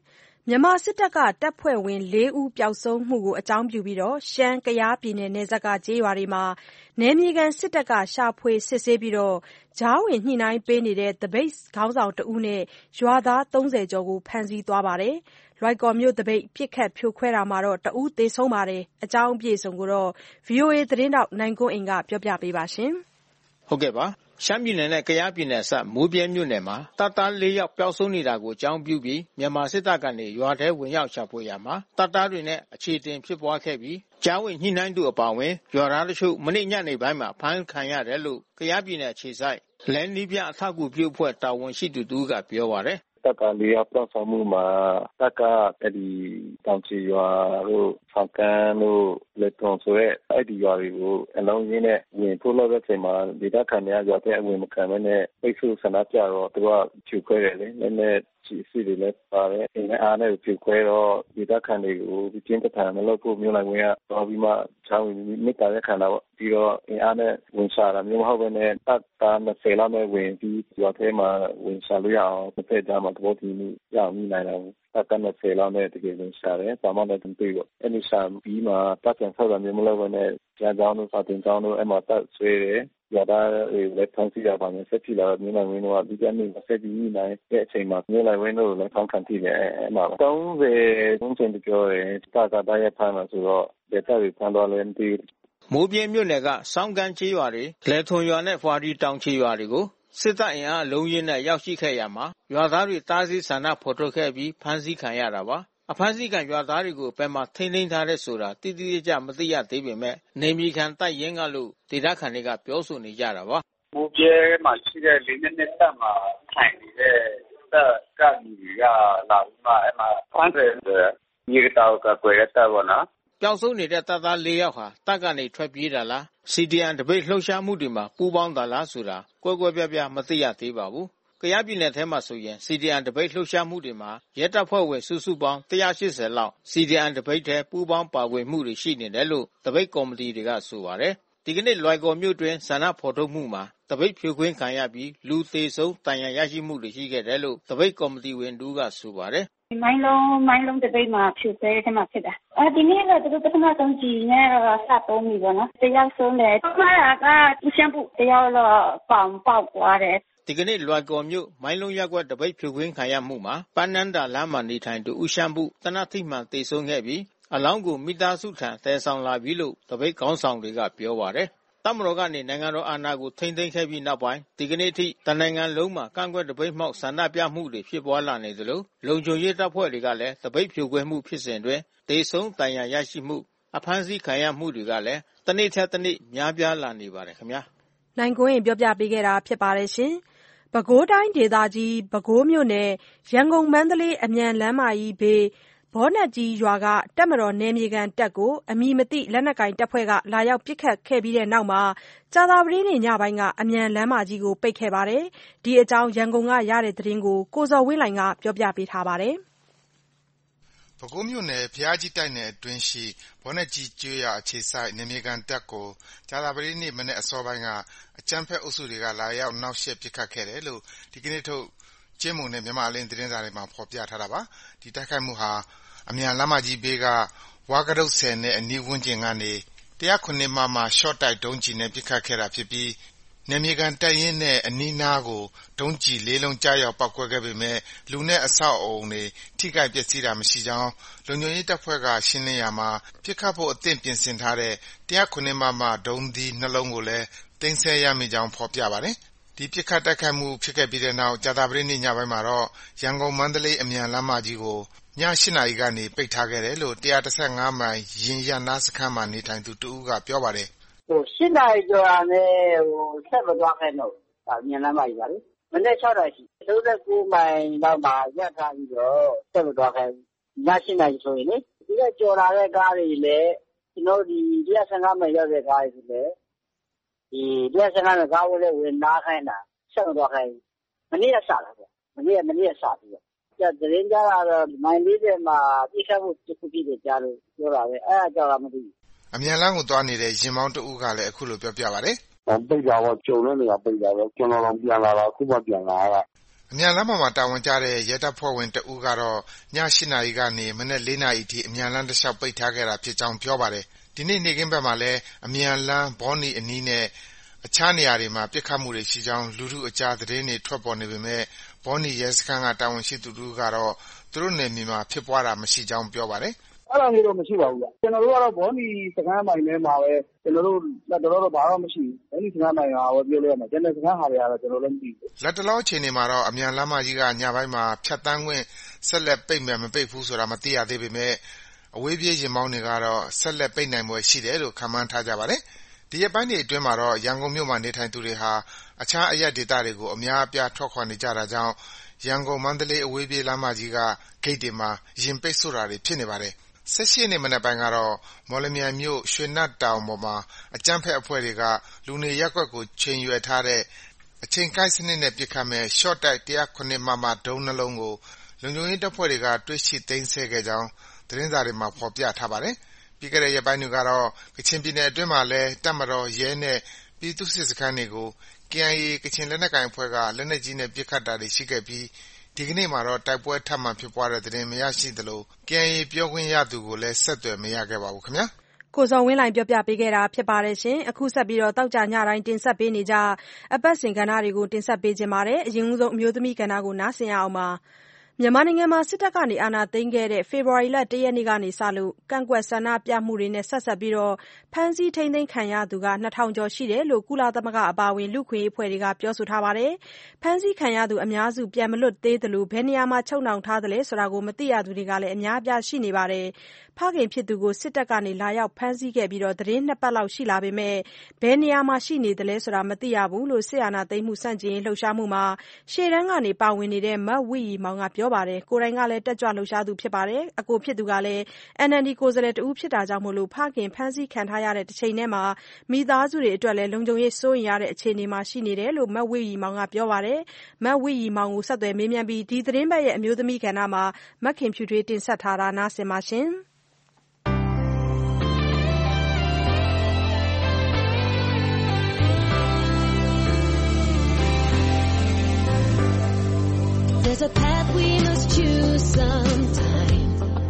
မြန်မာစစ်တပ်ကတပ်ဖွဲ့ဝင်လေးဦးပျောက်ဆုံးမှုကိုအကြောင်းပြုပြီးရှမ်း-ကယားပြည်နယ်နယ်စပ်ကကျေးရွာတွေမှာနယ်မြေခံစစ်တပ်ကရှာဖွေစစ်ဆေးပြီးကြားဝင်ညှိနှိုင်းပေးနေတဲ့သပိတ်ခေါင်းဆောင်တဦးနဲ့ရွာသားသုံးဆယ်ကျော်ကိုဖမ်းဆီးသွားပါတယ်။လွိုင်ကော်မြို့သပိတ်ပစ်ခတ်ဖြိုခွဲတာမှာတဦးသေဆုံးပါတယ်။အကြောင်းအပြည့်အစုံကိုဗွီအိုအေသတင်းထောက်နိုင်ကွန်းအိန်ကပြောပြပေးပါမယ်။ဟုတ်ကဲ့ပါရှမ်းပြည်နယ်နဲ့ကယားပြည်နယ်အစပ်မိုးပြဲမြို့နယ်မှာတပ်သားလေးယောက်ပျောက်ဆုံးနေတာကိုအကြောင်းပြုပြီးမြန်မာစစ်တပ်ကနေရွာထဲဝင်ရောက်ရှာဖွေရာမှာတပ်သားတွေနဲ့အခြေတင်ဖြစ်ပွားခဲ့ပြီးကြားဝင်ညှိနှိုင်းသူအပါအဝင်ရွာသားတို့မနေ့ညနေပိုင်းမှာဖမ်းခံရတယ်လို့ကယားပြည်နယ်အခြေစိုက်လဲနီးပြအထောက်အကူပြုအဖွဲ့တာဝန်ရှိသူတို့ကပြောပါတယ်တပ်ကလေးယောက်ပျောက်ဆုံးမှုမှာတပ်ကအဲ့ဒီတောင်ချီရွာတို့ဖောက်ကန်းတို့လက်သွန်ဆိုရဲအဲ့ဒီရွာတွေကိုအလုံးရင်းနဲ့ဝင်ထိုးလို့တဲ့အချိန်မှာဒေသခံတွေကရွာထဲအဝင်မခံဘဲနဲ့ပိတ်ဆို့ဆန္ဒပြတော့သူကဖြူခွဲတယ်လေနည်းနည်းချီစီတွေလည်းပါတယ်အင်းအားနဲ့ဖြူခွဲတော့ဒေသခံတွေကိုပြင်းထန်မလုပ်ဖို့မျိုးလိုက်ဝင်ကတော့ပြီးမှချောင်းမိတာတဲ့ခံတော့ပြီးတော့အင်းအားနဲ့ဝင်ရှာတာမျိုးမဟုတ်ဘဲနဲ့တပ်သားနှစ်ဆယ်လောက်နဲ့ဝင်ပြီးရွာထဲမှာဝင်ရှာလို့ရအောင်တစ်ဖက်ကြားမှာသဘောတူမှုရအောင်ညှိနှိုင်းတာတပ်ကနှစ်ဆယ်လောက်နဲ့တကယ်ဝင်ရှာတယ်။ဘာမှလည်းမတွေ့တော့အဲ့ဒီရှာပြီးမှတပ်ပြန်ဆောက်တာမျိုးမလုပ်ဘဲနဲ့ကျန်းကျောင်းတို့စာတင်ကျောင်းတို့အဲ့မှာတပ်ဆွဲတယ်ရတာလည်းဖမ်းဆီးရပါမယ်ဆက်ကြည့်လာမြို့နယ်ဝင်းတို့ကဒီကနေ့ဆက်ကြည့်နေတဲ့အချိန်မှာမြို့နယ်ဝင်းတို့လည်းဖမ်းခံထိတယ်အဲ့မှာသုံးဆယ်သုံးဆယ်ကျော်တယ်တာကတားရဖမ်းလာဆိုတော့ဒေသတွေဖမ်းတော့လည်းမသိမိုးပြင်းမြို့နယ်ကစောင်းကန်းချေးရွာတွေလဲထွန်ရွာနဲ့ဖွာဒီတောင်ချေးရွာတွေကိုစစ်တပ်အင်အားလုံးရင်းနဲ့ရောက်ရှိခဲ့ရမှာရွာသားတွေတားဆီးဆန္ဒဖော်ထုတ်ခဲ့ပြီးဖမ်းဆီးခံရတာပါအဖမ်းဆီးခံရွာသားတွေကိုဘယ်မှာထိန်းသိမ်းထားတဲ့ဆိုတာတိတိကျကျမသိရသေးပေမဲ့နေမီခံတိုက်ရင်ကလို့ဒေသခံတွေကပြောဆိုနေကြတာပါမိုးပြဲမှာရှိတဲ့လေးနှစ်နှစ်တပ်မှာထိုင်နေတဲ့တပ်ကလူတွေကလာပြီးမှအဲ့မှာဖမ်းတယ်မြေတောက်ကကွယ်တဲ့တပ်ပေါ့နော်ပျောက်ဆုံးနေတဲ့တပ်သားလေးယောက်ဟာတပ်ကနေထွက်ပြေးတာလား စီ ဒီ အမ် တပိတ်လှုပ်ရှားမှုတွေမှာပူးပေါင်းတာလားဆိုတာကွဲကွဲပြားပြားမသိရသေးပါဘူးကယားပြည်နယ်ထဲမှာဆိုရင် စီ ဒီ အမ် တပိတ်လှုပ်ရှားမှုတွေမှာရဲတပ်ဖွဲ့ဝင်စုစုပေါင်းတစ်ရာရှစ်ဆယ်လောက် စီ ဒီ အမ် တပိတ်ထဲပူးပေါင်းပါဝင်မှုတွေရှိနေတယ်လို့တပိတ်ကော်မတီတွေကဆိုပါတယ်ဒီကနေ့လွိုင်ကော်မြို့တွင်ဆန္ဒဖော်ထုတ်မှုမှာတပိတ်ဖြိုခွင်းခံရပြီးလူသေဆုံးတန်ရာရရှိမှုတွေရှိခဲ့တယ်လို့တပိတ်ကော်မတီဝင်တို့ကဆိုပါတယ်မိုင်းလုံးမိုင်းလုံးတပိတ်မှာဖြူဆဲတဲ့မှာဖြစ်တာအဲဒီနေ့ကသူပထမဆုံးကြည်နဲ့တော့စသုံးပြီပေါ့နော်တယောက်ဆုံးတယ်ပထမကဦးရှမ်းပုတယောက်တော့ပေါင်ပေါက်သွားတယ်ဒီကနေ့လွိုင်ကော်မြို့မိုင်းလုံးရပ်ကွက်တပိတ်ဖြိုခွင်းခံရမှုမှာပန်းနန်းတာလမ်းမှာနေထိုင်သူဦးရှမ်းပုတနတ်ထိမှန်သေဆုံးခဲ့ပြီးအလောင်းကိုမိသားစုထံတည်ဆောင်လာပြီလို့တပိတ်ခေါင်းဆောင်တွေကပြောပါတယ်တပ်မတော်ကနေနိုင်ငံတော်အာဏာကိုထိန်းသိမ်းခဲ့ပြီးနောက်ပိုင်းဒီကနေ့အထိတနိုင်ငံလုံးမှာကန့်ကွက်တပိတ်မှောက်ဆန္ဒပြမှုတွေဖြစ်ပွားလာနေသလိုလုံခြုံရေးတပ်ဖွဲ့တွေကလည်းတပိတ်ဖြိုခွဲမှုဖြစ်စဉ်တွင်ဒေဆုံးတန်ရာရရှိမှုအဖမ်းဆီးခံရမှုတွေကလည်းတနေ့ထက်တနေ့များပြားလာနေပါတယ်ခင်ဗျာနိုင်ကွင်းပြောပြပေးခဲ့တာဖြစ်ပါတယ်ရှင်ပဲခူးတိုင်းဒေသကြီးပဲခူးမြို့နယ်ရန်ကုန်မန္တလေးအမြန်လမ်းမကြီးဘေးဘောနက်ကြီးရွာကတပ်မတော်နယ်မြေခံတပ်ကိုအမည်မသိလက်နက်ကင်တပ်ဖွဲ့ကလာရောက်ပစ်ခတ်ခဲ့ပြီးတဲ့နောက်မှာကြာသပတေးနေ့ညပိုင်းကအမြန်လမ်းမကြီးကိုပိတ်ခဲ့ပါတယ်။ဒီအကြောင်းရန်ကုန်ကရတဲ့သတင်းကိုကိုဇော်ဝင်းလှိုင်ကပြောပြပေးထားပါတယ်။ပဲခူးမြို့နယ်ဘုရားကြီးတိုက်နယ်အတွင်းရှိဘောနက်ကြီးကျွော်အခြေစိုက်နယ်မြေခံတပ်ကိုကြာသပတေးနေ့မနေ့အစောပိုင်းကအကြမ်းဖက်အုပ်စုတွေကလာရောက်နှောက်ယှက်ပစ်ခတ်ခဲ့တယ်လို့ဒီကနေ့ထုတ်ကျင်းမုံနဲ့မြန်မာအလင်းသတင်းစာတွေမှာဖော်ပြထားတာပါ။ဒီတိုက်ခိုက်မှုဟာအမြန်လမ်းမကြီးဘေးကဝါကရုတ်ဆယ်နဲ့အနီးဝန်းကျင်ကနေ၁၀၇မမရှော့တိုက်ဒုံးကျည်နဲ့ပစ်ခတ်ခဲ့တာဖြစ်ပြီးနယ်မြေခံတပ်ရင်းနဲ့အနီးနားကိုဒုံးကျည်လေးလုံးကျရောက်ပေါက်ကွဲခဲ့ပေမဲ့လူနဲ့အဆောက်အအုံတွေထိခိုက်ပျက်စီးတာမရှိကြောင်းလုံခြုံရေးတပ်ဖွဲ့ကရှင်းလင်းရာမှာပစ်ခတ်ဖို့အသင့်ပြင်ဆင်ထားတဲ့၁၀၇မမဒုံးသီးနှလုံးကိုလည်းသိမ်းဆည်းရမိကြောင်းဖော်ပြပါတယ်။ဒီပစ်ခတ်တိုက်ခိုက်မှုဖြစ်ခဲ့ပြီးတဲ့နောက်ကြာသပတေးနေ့ညပိုင်းမှာတော့ရန်ကုန်မန္တလေးအမြန်လမ်းမကြီးကိုည၈နာရီကနေပိတ်ထားခဲ့တယ်လို့၁၁၅မိုင်ယာဉ်ရပ်နားစခန်းမှာနေထိုင်သူတဦးကပြောပါတယ်။၈နာရီကျော်တာနဲ့ဆက်မသွားခဲ့တော့အမြန်လမ်းမကြီးပါလေ။မနက်၆နာရီရှိ၃၉မိုင်လောက်မှာရပ်ထားပြီးတော့ဆက်မသွားခဲ့ဘူး။ည၈နာရီဆိုရင်လေဒီကကျော်လာတဲ့ကားတွေလည်းကျွန်တော်ဒီ၁၁၅မိုင်ရောက်တဲ့ကားတွေလည်းဒီ၁၁၅မိုင်ကားဝဲလည်းဝင်နားခိုင်းတာဆက်မသွားခဲ့ဘူး။မနေ့ကစတာပေါ့။မနေ့ကမနေ့ကစပြီးတော့သတင်းကြားတာတော့မိုင်လေးတွေမှာပြစ်ခတ်မှုတစ်ခုဖြစ်တယ်ကြားလို့ပြောတာပဲအဲ့အကြောင်းကမသိဘူးအမြန်လမ်းကိုသွားနေတဲ့ရင်မောင်းတဦးကလည်းအခုလိုပြောပြပါတယ်ပိတ်တာတော့ကြုံတဲ့နေရာပိတ်တာတော့ကျွန်တော်တော့ပြန်လာတာအခုမှပြန်လာတာအအမြန်လမ်းပေါ်မှာတာဝန်ကျတဲ့ရဲတပ်ဖွဲ့ဝင်တဦးကတော့ည၈နာရီကနေမနက်၄နာရီအထိအမြန်လမ်းတစ်လျှောက်ပိတ်ထားခဲ့တာဖြစ်ကြောင်းပြောပါတယ်။ဒီနေ့နေ့ခင်းဘက်မှာလည်းအမြန်လမ်းဘောနီအနီးနဲ့အခြားနေရာတွေမှာပစ်ခတ်မှုတွေရှိကြောင်းလူထုအကြားသတင်းတွေထွက်ပေါ်နေပေမဲ့ဘောနီရဲစခန်းကတာဝန်ရှိသူတို့ကတော့သူတို့နယ်မြေမှာဖြစ်ပွားတာမရှိကြောင်းပြောပါတယ်။ "အဲ့လိုမျိုးတော့မရှိပါဘူးဗျ။ကျွန်တော်တို့ကတော့ဘောနီစခန်းပိုင်ထဲမှာပဲကျွန်တော်တို့လက်တလောတော့ဘာမှမရှိဘူး။ဘောနီစခန်းပိုင်ဟာပဲပြောလို့ရမှာ။ကျန်တဲ့စခန်းဟာတွေကတော့ကျွန်တော်လည်းမသိဘူး။လတ်တလောအခြေအနေမှာတော့အမြန်လမ်းမကြီးကညပိုင်းမှာဖြတ်သန်းခွင့်ဆက်လက်ပိတ်မယ်မပိတ်ဘူးဆိုတာမသိရသေးပေမဲ့အဝေးပြေးယာဉ်မောင်းတွေကတော့ဆက်လက်ပိတ်နိုင်ဖွယ်ရှိတယ်လို့ခန့်မှန်းထားကြပါတယ်။ဒီရက်ပိုင်းတွေအတွင်းမှာတော့ရန်ကုန်မြို့မှာနေထိုင်သူတွေဟာအခြားအရပ်ဒေသတွေကိုအများအပြားထွက်ခွာနေကြတာကြောင့်ရန်ကုန်-မန္တလေးအဝေးပြေးလမ်းမကြီးကဂိတ်တွေမှာယာဉ်ပိတ်ဆို့တာတွေဖြစ်နေပါတယ်။၁၈ရက်နေ့မနက်ပိုင်းကတော့မော်လမြိုင်မြို့ရွှေနတ်တောင်ပေါ်မှာအကြမ်းဖက်အဖွဲ့တွေကလူနေရပ်ကွက်ကိုချိန်ရွယ်ထားတဲ့အချိန်ကိုက်စနစ်နဲ့ပစ်ခတ်မယ့်ရှော့တိုက်၁၀၇မမဒုံးနှစ်လုံးကိုလုံခြုံရေးတပ်ဖွဲ့တွေကတွေ့ရှိသိမ်းဆည်းခဲ့ကြောင်းသတင်းစာတွေမှာဖော်ပြထားပါတယ်။ပြီးခဲ့တဲ့ရက်ပိုင်းတွေကတော့ကချင်ပြည်နယ်အတွင်းမှာလည်းတပ်မတော်၊ရဲနဲ့ပြည်သူ့စစ်စခန်းတွေကို ကေအိုင်အေ ကချင်လက်နက်ကိုင်အဖွဲ့ကလက်နက်ကြီးနဲ့ပစ်ခတ်တာတွေရှိခဲ့ပြီးဒီကနေ့မှာတော့တိုက်ပွဲထပ်မံဖြစ်ပွားတဲ့သတင်းမရရှိသလို ကေအိုင်အေပြောခွင့်ရသူကိုလည်းဆက်သွယ်မရခဲ့ပါဘူးခင်ဗျာ။ကိုဇော်ဝင်းလှိုင်ပြောပြပေးခဲ့တာဖြစ်ပါတယ်ရှင်။အခုဆက်ပြီးတော့တောက်ကြညတိုင်းတင်ဆက်ပေးနေကြအပတ်စဉ်ကဏ္ဍတွေကိုတင်ဆက်ပေးခြင်းပါတယ်။အရင်ဆုံးအမျိုးသမီးကဏ္ဍကိုနားဆင်ရအောင်ပါ။မြန်မာနိုင်ငံမှာစစ်တပ်ကအာဏာသိမ်းခဲ့တဲ့ဖေဖော်ဝါရီလ၁ရက်နေ့ကစလို့ကန့်ကွက်ဆန္ဒပြမှုတွေနဲ့ဆက်စပ်ပြီးဖမ်းဆီးထိန်းသိမ်းခံရသူနှစ်ထောင်ကျော်ရှိတယ်လို့ကုလသမဂ္ဂအပါအဝင်လူ့အခွင့်အရေးအဖွဲ့တွေကပြောဆိုထားပါတယ်။ဖမ်းဆီးခံရသူအများစုပြန်မလွတ်သေးသလိုဘယ်နေရာမှာချုပ်နှောင်ထားသလဲဆိုတာမသိရသူတွေကလည်းအများအပြားရှိနေပါတယ်။ဖခင်ဖြစ်သူကိုစစ်တပ်ကလာရောက်ဖမ်းဆီးခဲ့ပြီးသီတင်းနှစ်ပတ်လောက်ရှိလာပေမဲ့ဘယ်နေရာမှာရှိနေသလဲဆိုတာမသိရဘူးလို့စစ်အာဏာသိမ်းမှုဆန့်ကျင်ရေးလှုပ်ရှားမှုမှာရှေ့တန်းကနေပါဝင်နေတဲ့မဝိရီမောင်ကပြောပါတယ်။ကိုယ်တိုင်ကလည်းတက်ကြွလှုပ်ရှားသူဖြစ်ပါတယ်။အကိုဖြစ်သူကလည်း အန် အယ်လ် ဒီ ကိုယ်စားလှယ်တဦးဖြစ်တာကြောင့်ဖခင်ဖမ်းဆီးခံထားရတဲ့တချိန်တည်းမှာမိသားစုတွေအတွက်လည်းလုံခြုံရေးစိုးရိမ်ရတဲ့အခြေအနေမှာရှိနေတယ်လို့မဝိရီမောင်ကပြောပါတယ်။မဝိရီမောင်ကိုဆက်သွယ်မေးမြန်းပြီးဒီသတင်းပတ်ရဲ့အမျိုးသမီးကဏ္ဍမှာမခင်ဖြူထွေးတင်ဆက်ထားတာနားဆင်ပါရှင်။ There's a path we must choose sometime.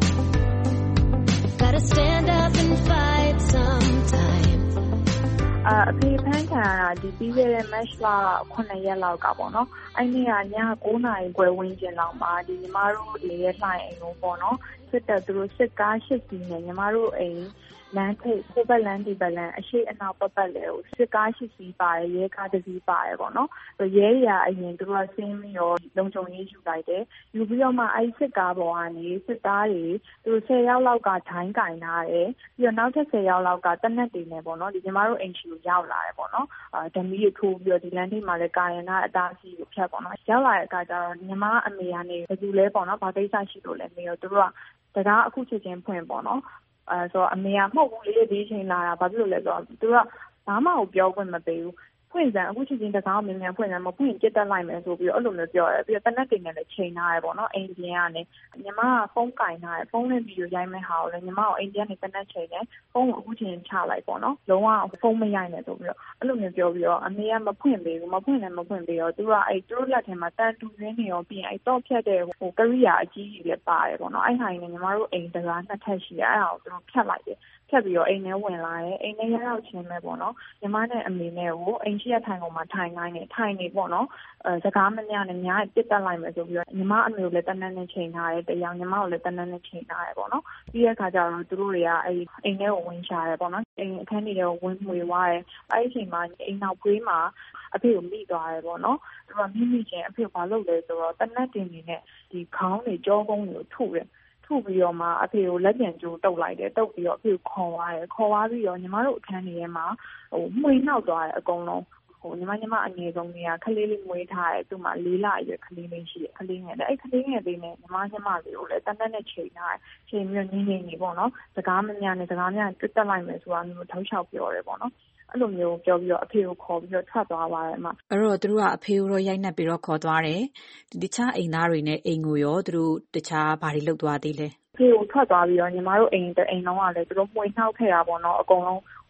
Gotta stand up and fight sometime. အဖေဖမ်းခံရတာဒီပြီးခဲ့တဲ့ match လခုနှစ်ရက်လောက်ကပေါ့နော်အဲ့နေ့ကည၉နာရီခွဲဝန်းကျင်လောက်မှာဒီညီမတို့တွေရဲ့လှိုင်းအိမ်ကိုပေါ့နော်စစ်တပ်သူတို့စစ်ကားရှစ်စီးနဲ့ညီမတို့အိမ်လမ်းထိပ်ကိုပတ်လန်းဒီပတ်လန်းအရှိအနောက်ပတ်ပတ်လဲကိုစစ်ကားရှစ်စီးပါတယ်ရဲကားတစ်စီးပါတယ်ပေါ့နော်ရဲရအရင်သူတို့ကဆင်းပြီးတော့လုံခြုံရေးယူလိုက်တယ်ယူပြီးတော့မှအဲ့စစ်ကားပေါ်ကနေစစ်သားတွေသူတို့ဆယ်ယောက်လောက်ကဒိုင်းကင်ထားတယ်ပြီးတော့နောက်ထပ်ဆယ်ယောက်လောက်ကတနက်တွေနဲ့ပေါ့နော်ဒီညီမတို့အိမ်ရှိကိုရောက်လာတယ်ပေါ့နော်အာဓမီကိုထိုးပြီးတော့ဒီလမ်းထိပ်မှာလည်းကာယနာအတားအဆီးကိုဖြတ်ပေါ့နော်ရောက်လာတဲ့အခါကျတော့ညီမအမေကနေဘယ်သူလဲပေါ့နော်ဘာကိစ္စရှိလို့လဲမေတော့သူတို့ကတကားအခုချက်ချင်းဖွင့်ပေါ့နော်အဲဆိုအမေကမဟုတ်ဘူးလေဒီချိန်လာတာဘာဖြစ်လို့လဲဆိုတော့သူကဘာမှကိုပြောခွင့်မပေးဘူးဖွင့်စံအခုချက်ချင်းတကားကိုမြန်မြန်ဖွင့်စံမဖွင့်ပြစ်တက်လိုက်မယ်ဆိုပြီးတော့အဲ့လိုမျိုးပြောတယ်ပြီးတော့တနက်ကိန်းနဲ့လည်းချိန်ထားရပေါ့နော်အိမ်ပြန်ကနေညီမကဖုန်းကင်ထားတယ်ဖုန်းနဲ့ဗီဒီယိုရိုက်မဲ့ဟာကိုလည်းညီမကိုအိမ်ပြန်နေတနက်ချိန်နဲ့ဖုန်းကိုအခုချိန်ချလိုက်ပေါ့နော်လုံးဝဖုန်းမရိုက်နဲ့ဆိုပြီးတော့အဲ့လိုမျိုးပြောပြီးတော့အမေကမဖွင့်ပေးဘူးမဖွင့်လည်းမဖွင့်ပေးတော့သူကအဲ့သူတို့လက်ထဲမှာတန်တူရင်းနေရောပြီးရင်အဲ့တော့ဖြတ်တဲ့ဟိုကရိယာအကြီးကြီးလည်းပါတယ်ပေါ့နော်အဲ့ဟာကြီးနဲ့ညီမတို့အိမ်တကားနှစ်ထပ်ရှိတယ်အဲ့ဒါကိုသူတို့ဖြတ်လိုက်တယ်ဖြတ်ပြီးတော့အိမ်ထဲဝင်လာတယ်အိမ်ထဲရောက်ချင်းပဲပေါ့နော်ညီမနဲ့အမေနဲ့ကိုအိမ်ရှိရထိုင်ကုန်မှာထိုင်ခိုင်းနေထိုင်နေပေါ့နော်အဲစကားမများနဲ့များပြစ်တက်လိုက်မယ်ဆိုပြီးတော့ညီမအမေကိုလည်းတန်းတန်းနဲ့ချိန်ထားတယ်တရားညီမကိုလည်းတန်းတန်းနဲ့ချိန်ထားတယ်ပေါ့နော်ပြီးတဲ့အခါကျတော့သူတို့တွေကအဲ့အိမ်ထဲကိုဝင်ရှာတယ်ပေါ့နော်အိမ်အခန်းထဲကိုဝင်မှွေသွားတယ်အဲ့ဒီအချိန်မှာအိမ်နောက်ဖေးမှာအဖေကိုမိသွားတယ်ပေါ့နော်သူကမိမိချင်းအဖေကိုဘာလုပ်လဲဆိုတော့တနက်တင်နေနဲ့ဒီခေါင်းတွေကြောကုန်းတွေကိုထုတယ်ထုပြီးတော့မှအဖေကိုလက်ပြန်ကျိုးတုပ်လိုက်တယ်တုပ်ပြီးတော့အဖေကိုခေါ်သွားတယ်ခေါ်သွားပြီးတော့ညီမတို့အခန်းထဲမှာဟိုမှွေနှောက်သွားတယ်အကုန်လုံးဟိုညီမညီမအငယ်ဆုံးတွေကခလေးလေးမွေးထားတယ်သူ့မှာလေးလအရွယ်ခလေးလေးရှိတယ်ခလေးငယ်တဲ့အဲ့ခလေးငယ်လေးနဲ့ညီမညီမလေးကိုလည်းတန်းတန်းနဲ့ချိန်ထားတယ်ချိန်ပြီးတော့နင်းနေနေပေါ့နော်စကားမများနဲ့စကားများတွတ်တက်လိုက်မယ်ဆိုတာမျိုးထောက်ချောက်ပြောတယ်ပေါ့နော်အဲ့လိုမျိုးပြောပြီးတော့အဖေကိုခေါ်ပြီးတော့ထွက်သွားပါတယ်အမအဲ့တော့သူတို့ကအဖေကိုတော့ရိုက်နှက်ပြီးတော့ခေါ်သွားတယ်တခြားအိမ်သားတွေနဲ့အိမ်ကိုရောသူတို့တခြားဘာတွေလုပ်သွားသေးလဲဖေကိုထွက်သွားပြီးတော့ညီမတို့အိမ်တအိမ်လုံးကလည်းသူတို့မှွေနှောက်ခဲ့တာပေါ့နော်အကုန်လုံး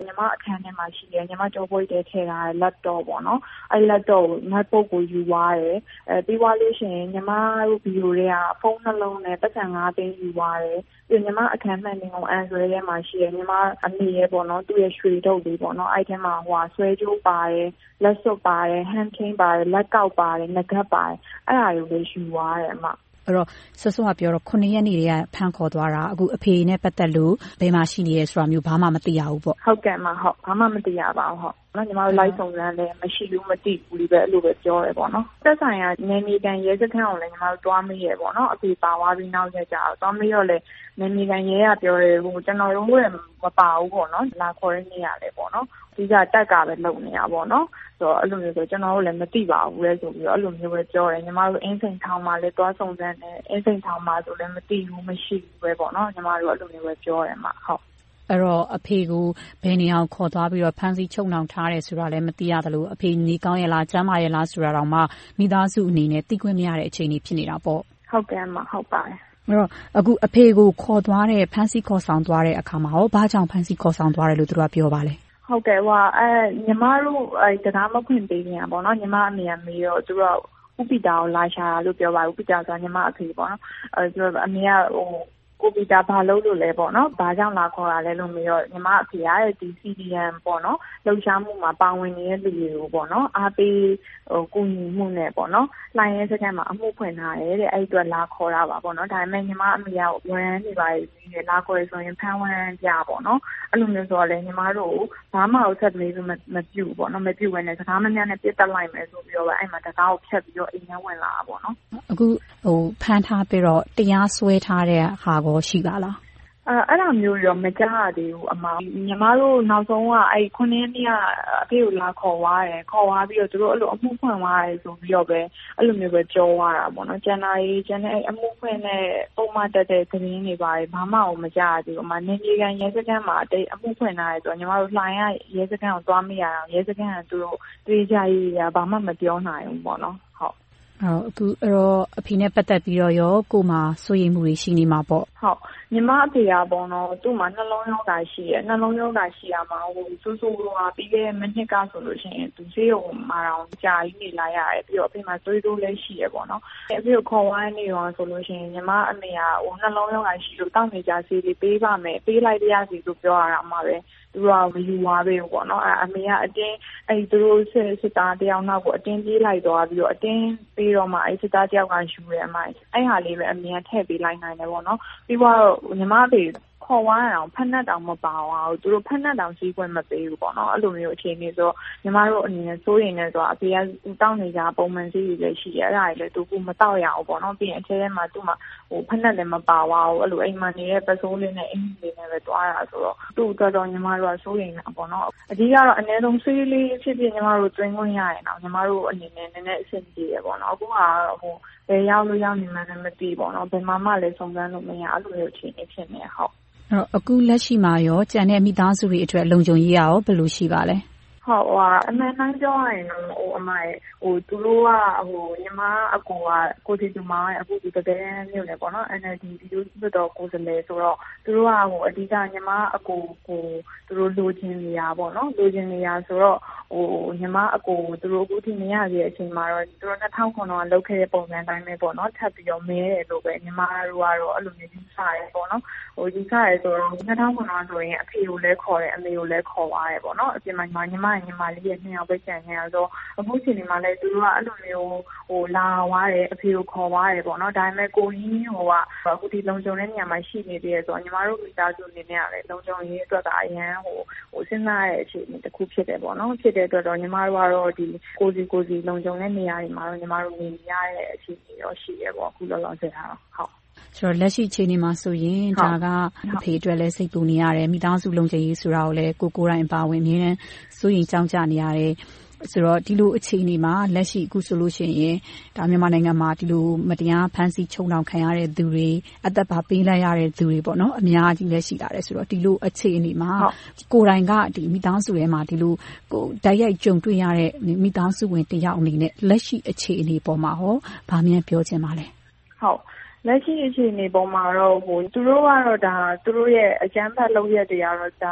ညီမအခန်းထဲမှာရှိတယ်ညီမကြောပွေးတဲထည့်ထားတဲ့ laptop ပေါ့နော်အဲ့ laptop ကို notebook ကိုယူသွားတယ်အဲပြီးသွားလို့ရှိရင်ညီမတို့ဗီဒီယိုတွေကဖုန်းနှလုံးနဲ့ပတ်စံ၅သိန်းယူသွားတယ်ပြီးညီမအခန်းမှန်နေအောင်အန်ဆွဲထဲမှာရှိတယ်ညီမအမေရဲ့ပေါ့နော်သူ့ရဲ့ရွှေထုတ်လေးပေါ့နော်အဲ့ထဲမှာဟိုဆွဲကြိုးပါတယ်လက်စွပ်ပါတယ် hand chain ပါတယ်လက်ကောက်ပါတယ်ငကတ်ပါတယ်အဲ့ဒါတွေကိုလည်းယူသွားတယ်အမအဲ့တော့ဆွဆွကပြောတော့ခုနှစ်ရက်နေတွေကဖမ်းခေါ်သွားတာအခုအဖေနဲ့ပတ်သက်လို့ဘယ်မှာရှိနေရဲဆိုတာမျိုးဘာမှမသိရဘူးပေါ့ဟုတ်ကဲ့မဟုတ်ဘာမှမသိရပါဘူးဟုတ်နော်ညီမတို့လိုက်ဆောင်ရမ်းလည်းမရှိဘူးမသိဘူးလေပဲအဲ့လိုပဲပြောရဲပေါ့နော်သက်ဆိုင်ရာနေမီကန်ရဲစခန်းကိုလည်းညီမတို့တွားမိရဲပေါ့နော်အဖေပါသွားပြီးနောက်ရက်ကျတော့တွားမိတော့လေနေမီကန်ရဲကပြောတယ်ဟိုကျွန်တော်တို့လည်းမပါဘူးပေါ့နော်လာခေါ်ရနေရတယ်ပေါ့နော်ဒီကတက်ကပဲလုံနေရပေါ့နော်ဆိုတော့အဲ့လိုမျိုးဆိုကျွန်တော်တို့လည်းမသိပါဘူးလေဆိုပြီးတော့အဲ့လိုမျိုးပဲပြောတယ်ညီမတို့အင်းစိန်ထောင်မှာလည်းတွားဆောင်စမ်းတယ်အင်းစိန်ထောင်မှာဆိုလည်းမသိဘူးမရှိဘူးပဲပေါ့နော်ညီမတို့အဲ့လိုမျိုးပဲပြောတယ်မှာဟုတ်အဲ့တော့အဖေကိုဘယ်နေအောင်ခေါ်သွားပြီးတော့ဖမ်းဆီးချုပ်နှောင်ထားတယ်ဆိုတာလည်းမသိရသလိုအဖေနေကောင်းရဲ့လားကျမ်းမာရဲ့လားဆိုတာတော့မှမိသားစုအနေနဲ့သိခွင့်မရတဲ့အခြေအနေဖြစ်နေတာပေါ့ဟုတ်ကဲ့မှာဟုတ်ပါတယ်အဲ့တော့အခုအဖေကိုခေါ်သွားတဲ့ဖမ်းဆီးခေါ်ဆောင်သွားတဲ့အခါမှာဟောဘာကြောင့်ဖမ်းဆီးခေါ်ဆောင်သွားတယ်လို့သူတို့ကပြောပါလဲဟုတ်ကဲ့ဟိုအဲညီမတို့အဲတရားမဖွင့်ပေးနေတာပေါ့နော်ညီမအမေကမေးတော့သူတို့ဥပိတာကိုလာရှာတာလို့ပြောပါဥပိတာဆိုညီမအဖေပေါ့နော်အဲသူတို့အမေကဟိုကိုပီတာဘာလို့လို့လဲပေါ့နော်ဘာကြောင့်လာခေါ်တာလဲလို့မေးတော့ညီမအဖေကဒီ စီ ဒီ အမ် ပေါ့နော်လှုပ်ရှားမှုမှာပါဝင်နေတဲ့လူတွေကိုပေါ့နော်အားပေးဟိုကူညီမှုနဲ့ပေါ့နော်လိုင်းရဲစခန်းမှာအမှုဖွင့်ထားတယ်တဲ့အဲ့အတွက်လာခေါ်တာပါပေါ့နော်ဒါပေမဲ့ညီမအမေကဝန်နေပါလေလာခေါ်ရဆိုရင်ဖမ်းဝန်းကြပေါ့နော်အဲ့လိုမျိုးဆိုတော့လေညီမတို့ဘာမှကိုဆက်ပြီးမပြုတ်ပေါ့နော်မပြုတ်ဝင်တဲ့စကားမများနဲ့ပြစ်တက်လိုက်မယ်ဆိုပြီးတော့အဲ့မှာတကားကိုဖြတ်ပြီးတော့အိမ်ထဲဝင်လာတာပေါ့နော်အခုဟိုဖမ်းထားပြီးတော့တရားစွဲထားတဲ့ဟာကိုရှိပါလားအဲအဲ့လိုမျိုးတော့မကြားရသေးဘူးအမညီမတို့နောက်ဆုံးကအဲ့ခုနှစ်နှစ်ကအဖေကိုလာခေါ်သွားတယ်ခေါ်သွားပြီးတော့သူတို့အဲ့လိုအမှုဖွင့်သွားတယ်ဆိုပြီးတော့ပဲအဲ့လိုမျိုးပဲပြောသွားတာပေါ့နော်ကျန်တာရေးကျန်တဲ့အမှုဖွင့်တဲ့ပုံမှန်တက်တဲ့သတင်းတွေပါတယ်ဘာမှမကြားရသေးဘူးအမနေကြီးကန်ရဲစခန်းမှာအမှုဖွင့်ထားတယ်ဆိုတော့ညီမတို့လှိုင်းရရဲစခန်းကိုသွားမိရအောင်ရဲစခန်းကသူတို့တေးကြရေးရဘာမှမပြောနိုင်ဘူးပေါ့နော်ဟုတ်ဟုတ်အခုအဲ့တော့အဖေနဲ့ပတ်သက်ပြီးတော့ရောကိုမှစိုးရိမ်မှုတွေရှိနေမှာပေါ့ဟုတ်ညီမအဖေကပေါ့နော်သူ့မှာနှလုံးရောဂါရှိရနှလုံးရောဂါရှိရမှာဟိုစူးစူးကပြီးခဲ့တဲ့မိနစ်ကဆိုလို့ရှိရင်သူဆေးရုံမှာတော့ကြာကြီးနေလာရတယ်ပြီးတော့အဖေမှာသွေးတိုးလည်းရှိရပေါ့နော်အဖေကိုခေါ်ဝိုင်းနေရောဆိုလို့ရှိရင်ညီမအမေကဟိုနှလုံးရောဂါရှိလို့တောက်နေကြဆေးလေးပေးပါမယ်ပေးလိုက်ရစီလို့ပြောရတာမှပဲသူကမယူသွားပေးဘူးပေါ့နော်အဲအမေကအတင်းအဲ့သူတို့စစ်စစ်သားတယောက်နောက်ကိုအတင်းပြေးလိုက်သွားပြီးတော့အတင်းပြီးတော့မှအဲ့စစ်သားတယောက်ကယူရဲအမိုင်းအဲ့ဟာလေးပဲအမေကထည့်ပေးလိုက်နိုင်တယ်ပေါ့နော်ပြီးတော့ညီမအဖေခေါ်ဝိုင်းအောင်ဖက်နှက်တောင်မပါအောင်သူတို့ဖက်နှက်တောင်စီးခွင့်မပေးဘူးပေါ့နော်အဲ့လိုမျိုးအခြေအနေဆိုညီမတို့အနေနဲ့စိုးရိမ်နေဆိုတော့အဖေကတောက်နေကြပုံမှန်စီးတွေလည်းရှိရအဲ့ဒါတွေလည်းသူကမတောက်ရအောင်ပေါ့နော်ပြီးရင်အထဲထဲမှာသူ့မှာဟိုဖက်နှက်လည်းမပါအောင်အဲ့လိုအိမ်မှာနေတဲ့ပစိုးလေးနဲ့အင်ကြီးလေးနဲ့ပဲတွားရဆိုတော့သူ့အတွက်တော့ညီမတို့ကစိုးရိမ်နေတာပေါ့နော်အဓိကတော့အနည်းဆုံးဆေးလေးဖြစ်ဖြစ်ညီမတို့တွင်းခွင့်ရရင်တော့ညီမတို့အနေနဲ့နည်းနည်းအဆင်ပြေရပေါ့နော်အခုကဟိုဘယ်ရောက်လို့ရောက်နေမှလည်းမသိပေါ့နော်ဘယ်မှာမှလည်းစုံစမ်းလို့မရအဲ့လိုမျိုးအခြေအနေဖြစ်နေဟုတ်အဲ့တော့အခုလက်ရှိမှာရောကြံတဲ့မိသားစုတွေအတွက်လုံခြုံရေးရောဘယ်လိုရှိပါလဲဟုတ်ဟိုအမှန်တမ်းပြောရရင်တော့ဟိုအမရဲ့ဟိုသူတို့ကဟိုညီမအကူကကိုတီတူမောင်ရဲ့အခုဒီတကယ်မျိုးလေပေါ့နော် အန် အယ် ဒီ ဒီလိုဆိုတော့ကိုယ်စလဲဆိုတော့သူတို့ကဟိုအဓိကညီမအကူကိုသူတို့လိုချင်နေရပေါ့နော်လိုချင်နေရဆိုတော့ဟိုညီမအကူသူတို့အခုထိမရသေးတဲ့အချိန်မှာတော့သူတို့နှစ်ထောင်ခုတော့လောက်ခဲ့တဲ့ပုံစံတိုင်းပဲပေါ့နော်ထပ်ပြီးတော့မဲတယ်လို့ပဲညီမတို့ကတော့အဲ့လိုမျိုးယူဆရဲပေါ့နော်ဟိုယူဆရဲဆိုတော့နှစ်ထောင်ခုတော့ဆိုရင်အဖေကိုလည်းခေါ်တယ်အမေကိုလည်းခေါ်သွားတယ်ပေါ့နော်အပြင်မှာညီမညီမလေးရဲ့နှစ်ယောက်ပဲကျန်နေရတော့အခုချိန်ဒီမှာလည်းသူတို့ကအဲ့လိုမျိုးဟိုလာသွားတယ်အဖေကိုခေါ်သွားတယ်ပေါ့နော်ဒါပေမဲ့ကိုကြီးဟိုကအခုဒီလုံခြုံတဲ့နေရာမှာရှိနေသေးတယ်ဆိုတော့ညီမတို့မိသားစုအနေနဲ့ကလည်းလုံခြုံရေးအတွက်ကအရန်ဟိုဟိုစဉ်းစားရတဲ့အခြေအနေတစ်ခုဖြစ်တယ်ပေါ့နော်ဖြစ်တဲ့အတွက်တော့ညီမတို့ကတော့ဒီကိုစီကိုစီလုံခြုံတဲ့နေရာတွေမှာတော့ညီမတို့နေရတဲ့အခြေအနေတော့ရှိရပေါ့အခုလောလောဆယ်ကတော့ဟုတ်ဆိုတော့လက်ရှိအခြေအနေမှာဆိုရင်ဒါကအဖေအတွက်လည်းစိတ်ပူနေရတယ်မိသားစုလုံခြုံရေးဆိုတာကိုလည်းကိုကိုယ်တိုင်ပါဝင်အမြဲတမ်းစိုးရိမ်ကြောက်ကြနေရတယ်ဆိုတော့ဒီလိုအခြေအနေမှာလက်ရှိအခုဆိုလို့ရှိရင်ဒါမြန်မာနိုင်ငံမှာဒီလိုမတရားဖမ်းဆီးချုပ်နှောင်ခံရတဲ့သူတွေအသက်ပါပေးလိုက်ရတဲ့သူတွေပေါ့နော်အများကြီးလည်းရှိလာတယ်ဆိုတော့ဒီလိုအခြေအနေမှာကိုယ်တိုင်ကဒီမိသားစုထဲမှာဒီလိုကိုတိုက်ရိုက်ကြုံတွေ့ရတဲ့မိသားစုဝင်တယောက်အနေနဲ့လက်ရှိအခြေအနေပေါ်မှာဟောဗာမြန်ပြောချင်ပါလဲဟုတ်လက်ရှိအခြေအနေပေါ်မှာတော့ဟိုသူတို့ကတော့ဒါသူတို့ရဲ့အကြမ်းဖက်လုပ်ရက်တွေကတော့ဒါလူ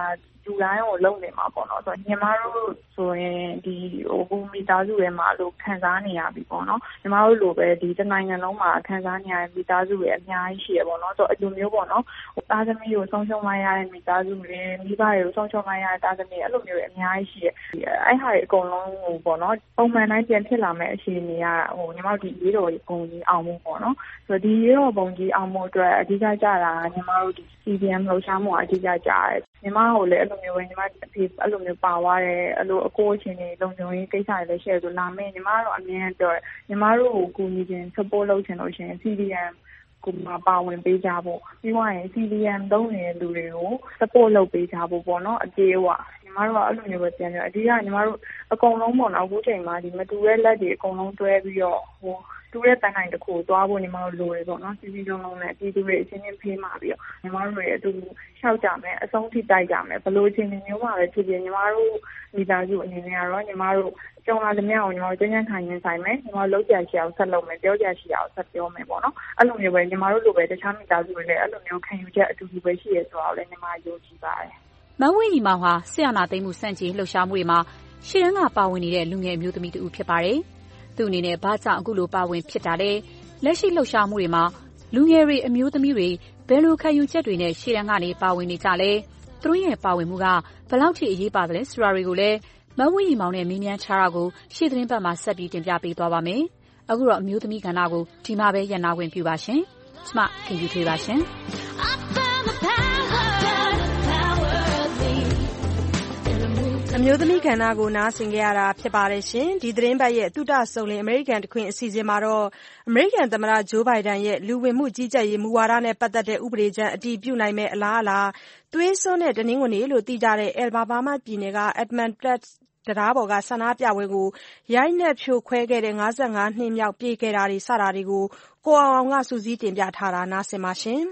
လူတိုင်းကိုလုံနေမှာပေါ့နော်ဆိုတော့ညီမတို့ဆိုရင်ဒီဟိုကိုမိသားစုရဲ့မှာလို့ခံစားနေရပြီပေါ့နော်ညီမတို့လိုပဲဒီတနိုင်ငံလုံးမှာခံစားနေရတဲ့မိသားစုတွေအများကြီးရှိရပေါ့နော်ဆိုတော့အလိုမျိုးပေါ့နော်ဟိုသားသမီးကိုဆုံးရှုံးလိုက်ရတဲ့မိသားစုတွေမိဘတွေကိုဆုံးရှုံးလိုက်ရတဲ့သားသမီးအဲ့လိုမျိုးတွေအများကြီးရှိရအဲ့ဟာတွေအကုန်လုံးဟိုပေါ့နော်ပုံမှန်တိုင်းပြန်ဖြစ်လာမယ့်အခြေအနေကဟိုညီမတို့ဒီရေးတော်ပုံကြီးအောင်မှုပေါ့နော်ဆိုတော့ဒီရေးတော်ပုံကြီးအောင်မှုအတွက်အဓိကကြတာညီမတို့ဒီ စီ ဒီ အမ် လှုပ်ရှားမှုအဓိကကြတယ်ညီမကိုလည်းအဲ့လိုမျိုးပဲညီမအဖေအဲ့လိုမျိုးပါသွားတယ်အဲ့လိုအကိုအချင်းတွေလုံခြုံရေးကိစ္စတွေလည်း share ဆိုလာမယ်ညီမတို့အမြင်ပြောတယ်ညီမတို့ကိုကူညီခြင်း support လုပ်ချင်လို့ရှိရင် စီ ဒီ အမ် ကိုမှပါဝင်ပေးကြဖို့ပြီးသွားရင် စီ ဒီ အမ် သုံးနေတဲ့လူတွေကို support လုပ်ပေးကြဖို့ပေါ့နော်အကျေးဝညီမတို့ကအဲ့လိုမျိုးပဲပြန်ပြောအဓိကညီမတို့အကုန်လုံးပေါ့နော်အခုချိန်မှာဒီမတူတဲ့လက်တွေအကုန်လုံးတွဲပြီးတော့ဟိုတူတဲ့တန်တိုင်းတစ်ခုသွားဖို့ညီမတို့လိုရပေါ့နော်စီစီလုံးလုံးနဲ့ပြည်သူတွေအချင်းချင်းဖေးမှာပြီးတော့ညီမတို့တွေအတူရှောက်ကြမယ်အဆုံးထိတိုက်ကြမယ်ဘလို့အချင်းချင်းမျိုးပါပဲဖြစ်ဖြစ်ညီမတို့မိသားစုအနေနဲ့ကတော့ညီမတို့ကြုံလာတဲ့မြောက်ညီမတို့ကျန်းကျန်းခိုင်ရင်ဆိုင်မယ်ညီမတို့လောက်ကြရှိအောင်ဆက်လုပ်မယ်ပြောကြရှိအောင်ဆက်ပြောမယ်ပေါ့နော်အဲ့လိုမျိုးပဲညီမတို့လိုပဲတခြားမိသားစုတွေလည်းအဲ့လိုမျိုးခံယူချက်အတူတူပဲရှိရဆိုတော့လည်းညီမယုံကြည်ပါတယ်မဝင်းညီမောင်ဟာဆရာနာသိမ်းမှုစန့်ကျင်လှုပ်ရှားမှုတွေမှာရှေ့တန်းကပါဝင်နေတဲ့လူငယ်အမျိုးသမီးတူဖြစ်ပါတယ်သူ့အနေနဲ့ဘာကြောင့်အခုလိုပါဝင်ဖြစ်တာလဲလက်ရှိလှုပ်ရှားမှုတွေမှာလူငယ်တွေအမျိုးသမီးတွေဘယ်လိုခံယူချက်တွေနဲ့ရှေ့တန်းကနေပါဝင်နေကြလဲသူတို့ရဲ့ပါဝင်မှုကဘယ်လောက်ထိအရေးပါသလဲဆိုတာတွေကိုလည်းမဝင်းညီမောင်နဲ့မေးမြန်းထားတာကိုရှေ့သတင်းပတ်မှာဆက်ပြီးတင်ပြပေးသွားပါမယ်အခုတော့အမျိုးသမီးကဏ္ဍကိုဒီမှာပဲရပ်နာခွင့်ပြုပါရှင်ကျမခင်ယူထွေးပါရှင်အမျိုးသမီးကဏ္ဍကိုနားဆင်ကြရတာဖြစ်ပါတယ်ရှင်ဒီသတင်းပတ်ရဲ့သုတဆုံလင်အမေရိကန်တခွင်အစီအစဉ်မှာတော့အမေရိကန်သမ္မတဂျိုးဘိုင်ဒန်ရဲ့လူဝင်မှုကြီးကြပ်ရေးမူဝါဒနဲ့ပတ်သက်တဲ့ဥပဒေကြမ်းအတည်ပြုနိုင်မဲ့အလားအလာသွေးစွန်းတဲ့တနင်္ဂနွေလို့သိကြတဲ့အယ်ဘာဘားမားပြည်နယ်က Edmund Pettus တရားပေါ်ကဆန္ဒပြပွဲကိုရိုက်နှက်ဖြိုခွဲခဲ့တဲ့၅၅နှစ်မြောက်ပြည့်ခဲ့တာတွေစတာတွေကိုကိုအောင်အောင်ကစူးစီးတင်ပြထားတာနားဆင်ပါရှင်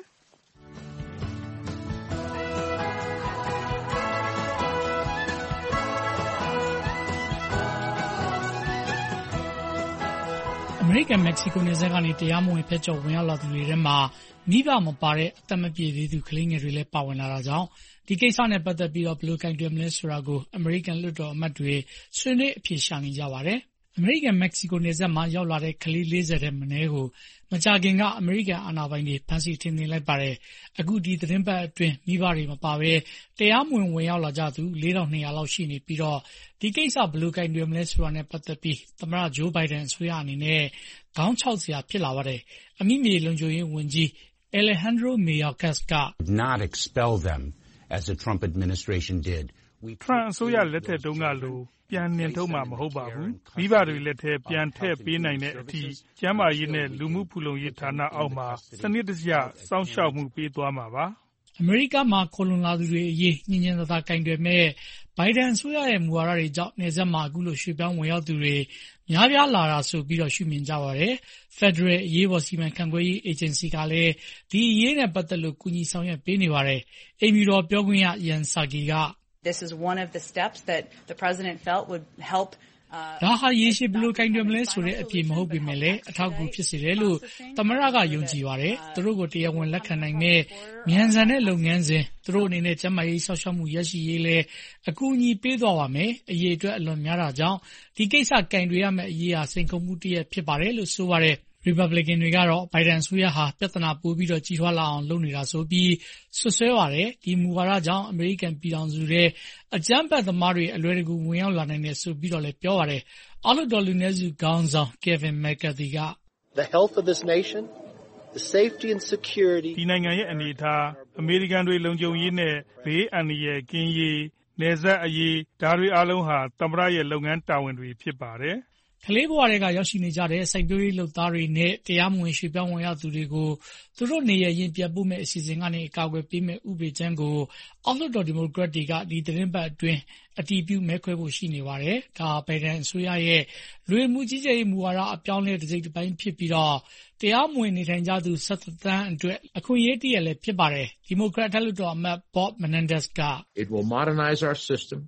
အမေရိကန်မက္ကဆီကိုနယ်စပ်ကနေတရားမဝင်ဖျက်ချော်ဝင်ရောက်လာသူတွေထဲမှာမိဘမပါတဲ့အသက်မပြည့်သေးသူကလေးငယ်တွေလည်းပါဝင်လာတာကြောင့်ဒီကိစ္စနဲ့ပတ်သက်ပြီးတော့ဘယ်လိုကိုင်တွယ်မလဲဆိုတာကိုအမေရိကန်လွှတ်တော်အမတ်တွေဆွေးနွေးအဖြေရှာနေကြပါတယ်။အမေရိကန်မက္ကဆီကိုနယ်စပ်မှာရောက်လာတဲ့ကလေးလေးဆယ်ထက်မနည်းကိုမကြာခင်ကအမေရိကန်အာဏာပိုင်တွေဖမ်းဆီးထိန်းသိမ်းလိုက်ပါတယ်။အခုဒီသတင်းပတ်အတွင်းမိဘတွေမပါဘဲတရားမဝင်ဝင်ရောက်လာကြသူလေးထောင်နှစ်ရာလောက်ရှိနေပြီးတော့ဒီကိစ္စဘယ်လိုကိုင်တွယ်မလဲဆိုတာနဲ့ပတ်သက်ပြီးသမ္မတဂျိုးဘိုင်ဒန်အစိုးရအနေနဲ့ခေါင်းခြောက်စရာဖြစ်လာပါတယ်။အမိမြေလုံခြုံရေးဝန်ကြီး Alejandro Mayorkas က not expel them as the Trump administration did. Trump အစိုးရလက်ထက်တုန်းကလိုပြန်နှင်ထုတ်မှာမဟုတ်ပါဘူး။မိဘတွေလက်ထဲပြန်ထည့်ပေးနိုင်တဲ့အထိကျန်းမာရေးနဲ့လူမှုဖူလုံရေးဌာနအောက်မှာစနစ်တကျစောင့်ရှောက်မှုပေးသွားမှာပါ။အမေရိကမှာခိုလှုံလာသူတွေအရေးညင်ညင်သာသာကင်တွယ်မဲ့ဘိုင်ဒန်အစိုးရရဲ့မူဝါဒတွေကြောင့်နယ်စပ်မှာအခုလိုရွှေ့ပြောင်းဝင်ရောက်သူတွေများပြားလာတာဆိုပြီးတော့ရှုမြင်ကြပါတယ်။ Federal အရေးပေါ်စီမံခန့်ခွဲရေး agency ကလည်းဒီအရေးနဲ့ပတ်သက်လို့ကူညီဆောင်ရွက်ပေးနေပါတယ်။အိမ်ဖြူတော်ပြောခွင့်ရ Jen Psaki က This is one of the steps that the president felt would help ဒါဟာရေရှည်ဘယ်လိုကိုင်တွယ်မလဲဆိုတဲ့အပြေမဟုတ်ပေမဲ့လည်းအထောက်အကူဖြစ်စေတယ်လို့သမ္မတကယုံကြည်ပါတယ်။သူတို့ကိုတရားဝင်လက်ခံနိုင်တဲ့မြန်ဆန်တဲ့လုပ်ငန်းစဉ်သူတို့အနေနဲ့ကျန်းမာရေးဆောက်ရှောက်မှုရရှိရေးလဲအကူအညီပေးသွားပါမယ်။အရေးအတွက်အလွန်များတာကြောင့်ဒီကိစ္စကင်တွယ်ရမယ့်အရေးဟာစိန်ခေါ်မှုတစ်ရပ်ဖြစ်ပါတယ်လို့ဆိုပါတယ်။ Republican တွေကတော့ဘိုင်ဒန်အစိုးရဟာပြဿနာပိုပြီးတော့ကြီးထွားလာအောင်လုပ်နေတာဆိုပြီးဆွဆွဲပါတယ်။ဒီမူဝါဒကြောင့်အမေရိကန်ပြည်ထောင်စုထဲအကြမ်းဖက်သမားတွေအလွယ်တကူဝင်ရောက်လာနိုင်တယ်ဆိုပြီးတော့လည်းပြောပါတယ်။အောက်လွှတ်တော်လူနည်းစုခေါင်းဆောင် Kevin McCarthy က The health of this nation, the safety and security ဒီနိုင်ငံရဲ့အနေအထားအမေရိကန်တွေလုံခြုံရေးနဲ့ဘေးအန္တရာယ်ကင်းရေးနယ်စပ်အရေးဒါတွေအလုံးဟာသမ္မတရဲ့လုပ်ငန်းတာဝန်တွေဖြစ်ပါတယ်။ကလေးဘဝတွေကရောက်ရှိနေကြတဲ့စိုက်ပျိုးရေးလုပ်သားတွေနဲ့တရားမဝင်ရွှေ့ပြောင်းဝင်ရောက်သူတွေကိုသူတို့နေရရင်ပြန်ပို့မဲ့အစီအစဉ်ကနေအကာအကွယ်ပေးမဲ့ဥပဒေကြမ်းကိုအောက်လွှတ်တော်ဒီမိုကရက်တွေကဒီသတင်းပတ်အတွင်းအတည်ပြုမဲခွဲဖို့ရှိနေပါတယ်။ဒါဘိုင်ဒန်အစိုးရရဲ့လူဝင်မှုကြီးကြပ်ရေးမူဝါဒအပြောင်းလဲတစ်စိတ်တစ်ပိုင်းဖြစ်ပြီးတော့တရားမဝင်နေထိုင်ကြသူ၁၇သန်းအတွက်အခွင့်အရေးတည်းရလည်းဖြစ်ပါတယ်။ဒီမိုကရက်ထက်လွှတ်တော်အမတ် Bob Menendez က It will modernize our system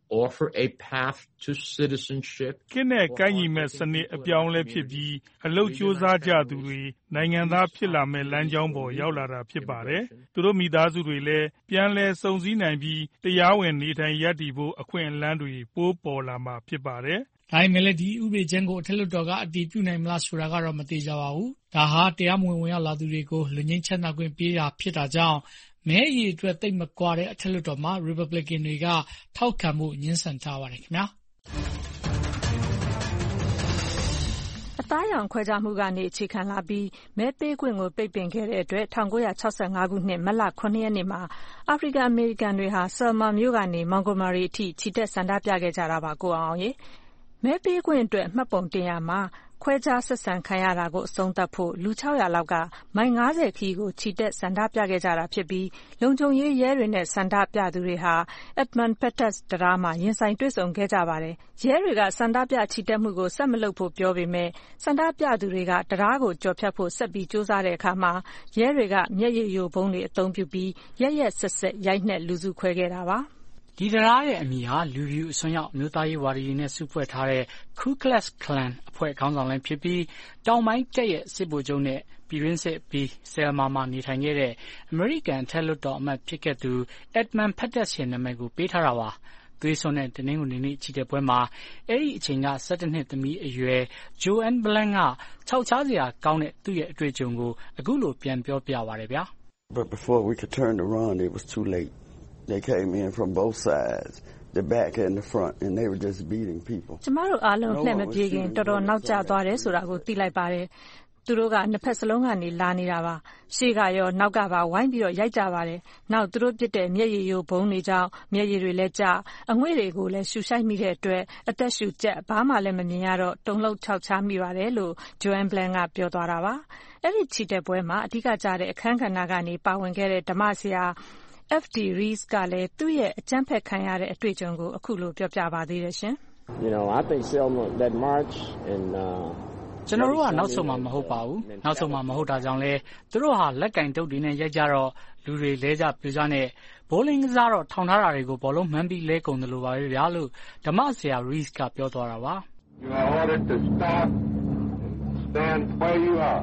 offer a path to citizenship. ကိနဲ့ကိုင်းညီမဲ့စနစ်အပြောင်းလဲဖြစ်ပြီးအလုတ်ကြိုးစားကြသူတွေနိုင်ငံသားဖြစ်လာမဲ့လမ်းကြောင်းပေါ်ရောက်လာတာဖြစ်ပါတယ်။သူတို့မိသားစုတွေလည်းပြန်လဲစုံစည်းနိုင်ပြီးတရားဝင်နေထိုင်ရပ်တည်ဖို့အခွင့်အလမ်းတွေပိုးပေါ်လာမှာဖြစ်ပါတယ်။ဒါပေမဲ့လည်းဒီဥပဒေကြမ်းကိုအထက်လွှတ်တော်ကအတည်ပြုနိုင်မလားဆိုတာကတော့မသိကြပါဘူး။ဒါဟာတရားမဝင်ဝင်ရောက်လာသူတွေကိုလူငင်းချမ်းသာခွင့်ပေးတာဖြစ်တာကြောင့်မဲအရေအတွက်တိတ်မကွာတဲ့အထက်လွှတ်တော်မှာ Republican တွေကထောက်ခံမှုညှင်းဆန်ထားပါတယ်ခင်ဗျာအသားရောင်ခွဲခြားမှုကနေအခြေခံလာပြီးမဲပေးခွင့်ကိုပိတ်ပင်ခဲ့တဲ့အတွက်၁၉၆၅ခုနှစ်မတ်လခုနှစ်ရက်နေ့မှာအာဖရိကန်အမေရိကန်တွေဟာဆယ်မာမြို့ကနေမောင်ဂိုမာရီအထိချီတက်ဆန္ဒပြခဲ့ကြတာပါကိုအောင်ရေမဲပေးခွင့်အတွက်မှတ်ပုံတင်ရမှာခွဲခြားဆက်ဆံခံရတာကိုအဆုံးသတ်ဖို့လူ၆၀၀လောက်ကမိုင်၅၀ခီးကိုချီတက်ဆန္ဒပြခဲ့ကြတာဖြစ်ပြီးလုံခြုံရေးရဲတွေနဲ့ဆန္ဒပြသူတွေဟာ Edmund Pettus တံတားမှာရင်ဆိုင်တွေ့ဆုံခဲ့ကြပါတယ်။ရဲတွေကဆန္ဒပြချီတက်မှုကိုဆက်မလုပ်ဖို့ပြောပေမဲ့ဆန္ဒပြသူတွေကတံတားကိုကျော်ဖြတ်ဖို့ဆက်ပြီးကြိုးစားတဲ့အခါမှာရဲတွေကမျက်ရည်ယိုဗုံးတွေအသုံးပြုပြီးရက်ရက်ဆက်ဆက်ရိုက်နှက်လူစုခွဲခဲ့တာပါ။ဒီတရားရဲ့အမည်ဟာလူဖြူအစွန်းရောက်မျိုးသားရေးဝါဒီတွေနဲ့စုဖွဲ့ထားတဲ့ Ku Klux Klan အဖွဲ့ခေါင်းဆောင်လည်းဖြစ်ပြီးတောင်ပိုင်းတပ်ရဲ့စစ်ဗိုလ်ချုပ်နဲ့ပြည်ရင်းစစ်ပြီးဆယ်မာမှာနေထိုင်ခဲ့တဲ့အမေရိကန်ထက်လွတ်တော်အမတ်ဖြစ်ခဲ့သူ Edmund Pettus ရဲ့နာမည်ကိုပေးထားတာပါ။သွေးစွန်းတဲ့တနင်္ဂနွေနေ့ချီတဲ့ပွဲမှာအဲ့ဒီအချိန်က၁၇နှစ်သမီးအရွယ် Joanne Blank ကခြောက်ခြားစရာကောင်းတဲ့သူ့ရဲ့အတွေ့အကြုံကိုအခုလိုပြန်ပြောပြပါတယ်ဗျာ But before we could turn to run it was too late.They came in from both sides, the back and the front, and they were just beating people. ကျမတို့အားလုံးလှည့်မပြေခင်တော်တော်နောက်ကျသွားတယ်ဆိုတာကိုသိလိုက်ပါတယ်။သူတို့ကနှစ်ဖက်စလုံးကနေလာနေတာပါ။ရှေ့ကရောနောက်ကပါဝိုင်းပြီးတော့ရိုက်ကြပါတယ်။နောက်သူတို့ပြစ်တဲ့မျက်ရည်ယိုဗုံးတွေကြောင့်မျက်ရည်တွေလည်းကျအငွေ့တွေကိုလည်းရှူရှိုက်မိတဲ့အတွက်အသက်ရှူကျက်ဘာမှလည်းမမြင်ရတော့တုန်လှုပ်ခြောက်ခြားမိပါတယ်လို့ Joanne Blank ကပြောသွားတာပါ။အဲ့ဒီချီတဲ့ပွဲမှာအဓိကကျတဲ့အခမ်းကဏ္ဍကနေပါဝင်ခဲ့တဲ့ဓမ္မဆရာF D Rees ကလည်းသူ့ရဲ့အကြမ်းဖက်ခံရတဲ့အတွေ့အကြုံကိုအခုလိုပြောပြပါသေးတယ်ရှင် You know, I think Selma that march and uh ကျွန်တော်တို့ကနောက်ဆုံးမှမဟုတ်ပါဘူးနောက်ဆုံးမှမဟုတ်တာကြောင့်လဲသူတို့ဟာလက်ကင်တုပ်တွေနဲ့ရိုက်ကြတော့လူတွေလဲကြပြကြနဲ့ဘိုးလင်းကစားတော့ထောင်ထားတာတွေကိုဘောလုံးမှန်းပြီးလဲကုန်တယ်လို့ပါပဲဗျာလို့ဓမ္မဆရာ Rees ကပြောသွားတာပါ You are ordered to stop and stand where you are.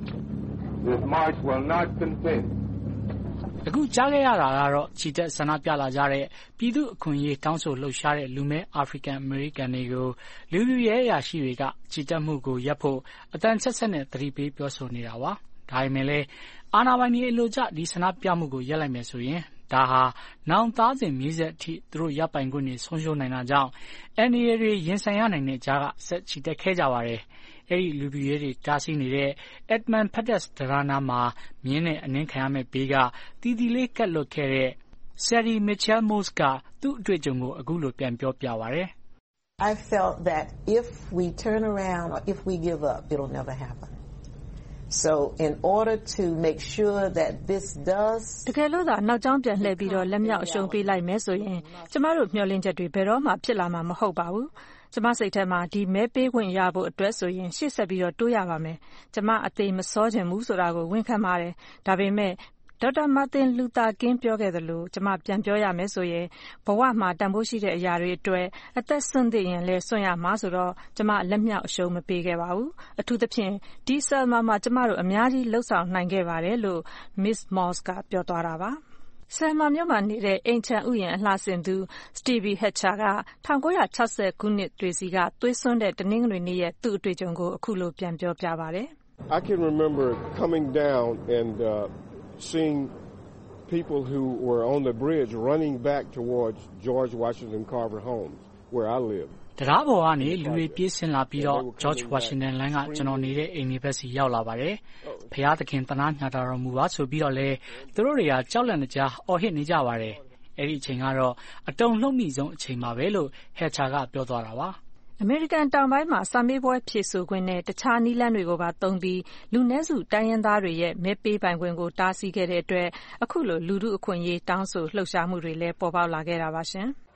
This march will not continue. အခုကြားခဲ့ရတာကတော့ချီတက်ဆန္ဒပြလာကြတဲ့ပြည်သူအခွင့်အရေးတောင်းဆိုလှုပ်ရှားတဲ့လူမဲအာဖရိကန်အမေရိကန်တွေကိုလူပြရဲအရာရှိတွေကချီတက်မှုကိုရပ်ဖို့အတန်ချက်ဆက်နဲ့သတိပေးပြောဆိုနေတာပါ။ဒါပေမဲ့လည်းအာဏာပိုင်တွေအလို့ကျဒီဆန္ဒပြမှုကိုရပ်လိုက်မယ်ဆိုရင်ဒါဟာနောင်သားစဉ်မြေဆက်အထိသူတို့ရပ်ပိုင်ခွင့်တွေဆုံးရှုံးနိုင်တာကြောင့်အန်ဒီအေတွေရင်ဆိုင်ရနိုင်တဲ့ကြားကဆက်ချီတက်ခဲ့ကြပါတယ်။အဲ့ဒီလူပြရဲတွေတားဆီးနေတဲ့ Edmund Pettus ဒရာနာမှာမြင်းနဲ့အနှင်းခံရမဲ့ဘေးကတီတီလေးကတ်လွတ်ခဲ့တဲ့ Sadie Mitchell Moss ကသူ့အတွေ့အကြုံကိုအခုလိုပြန်ပြောပြပါရယ် I felt that if we turn around or if we give up it'll never happen. So in order to make sure that this does တကယ်လို့သာနောက်ကျောင်းပြန်လှည့်ပြီးတော့လက်မြောက်အရှုံးပေးလိုက်မယ်ဆိုရင်ကျမတို့မျှော်လင့်ချက်တွေဘယ်တော့မှဖြစ်လာမှာမဟုတ်ပါဘူးကျမစိတ်ထဲမှာဒီမဲပေးခွင့်ရဖို့အတွက်ဆိုရင်ရှေ့ဆက်ပြီးတော့တိုးရပါမယ်ကျမအသေးမစောချင်ဘူးဆိုတာကိုဝန်ခံပါတယ်ဒါပေမဲ့ဒေါက်တာမာတင်လူသာကင်းပြောခဲ့သလိုကျမပြန်ပြောရမယ်ဆိုရင်ဘဝမှာတန်ဖိုးရှိတဲ့အရာတွေအတွက်အသက်ဆွန့်သင့်ရင်လည်းဆွန့်ရမှာဆိုတော့ကျမလက်မြောက်အရှုံးမပေးခဲ့ပါဘူးအထူးသဖြင့်ဒီဆယ်မာမှာကျမတို့အများကြီးလှုပ်ဆောင်နိုင်ခဲ့ပါတယ်လို့ Miss Moss ကပြောသွားတာပါဆယ်မာမြို့မှာနေတဲ့အိမ်ချမ်းဥယျာဉ်အလှဆင်သူ Stevie Hatcher က၁၉၆၀ခုနှစ်တွေစီကသွေးစွန်းတဲ့တနင်္ဂနွေနေ့ရဲ့သူ့အတွေ့အကြုံကိုအခုလိုပြန်ပြောပြပါတယ် I can remember coming down and uh, seeing people who were on the bridge running back towards George Washington Carver Homes where I live. တရားပေါ်ကနေလူတွေပြေးဆင်းလာပြီးတော့ George Washington လမ်းကကျွန်တော်နေတဲ့အိမ်ဒီဘက်စီရောက်လာပါတယ်။ဖျားသခင်တနာညှာတော်မူပါဆိုပြီးတော့လေသူတို့တွေကကြောက်လန့်ကြအော်ဟစ်နေကြပါတယ်။အဲ့ဒီအချိန်ကတော့အတုံလှုပ်မိဆုံးအချိန်ပါပဲလို့ Hatcher ကပြောသွားတာပါ။အမေရိကန်တောင်ပိုင်းမှာစာမေးပွဲဖြေဆိုခွင့်နဲ့တခြားနည်းလမ်းတွေကိုပါသုံးပြီးလူနည်းစုတိုင်းရင်းသားတွေရဲ့မဲပေးပိုင်ခွင့်ကိုတားဆီးခဲ့တဲ့အတွက်အခုလိုလူထုအခွင့်အရေးတောင်းဆိုလှုပ်ရှားမှုတွေလည်းပေါ်ပေါက်လာခဲ့တာပါရှင်။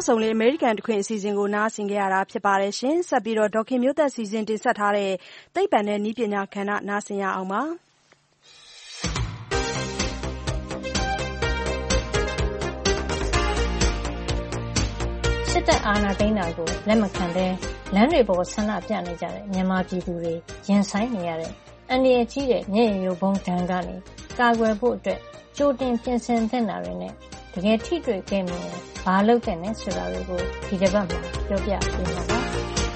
ဆုံးလေးအမေရိကန်တခွင်အစီအစဉ်ကိုနားဆင်ကြရတာဖြစ်ပါတယ်ရှင်။ဆက်ပြီးတော့ဒေါခင်မျိုးသက်စီစဉ်တင်ဆက်ထားတဲ့သိပ္ပံနဲ့နည်းပညာခန္ဓာနားဆင်ရအောင်ပါစစ်တပ်အာဏာသိမ်းတာကိုလက်မခံဘဲလမ်းတွေပေါ်ဆန္ဒပြနေကြတဲ့မြန်မာပြည်သူတွေရင်ဆိုင်နေရတဲ့အန္တရာယ်ကြီးတဲ့မျက်ရည်ယိုဗုံးဒဏ်ကနေကာကွယ်ဖို့အတွက်ကြိုတင်ပြင်ဆင်သင့်တာတွေနဲ့တကယ်ထိတွေ့ခဲ့မြင်ရင်ဘာလုပ်သင့်လဲဆိုတာတွေကိုဒီတစ်ပတ်မှာပြောပြပေးမှာပါ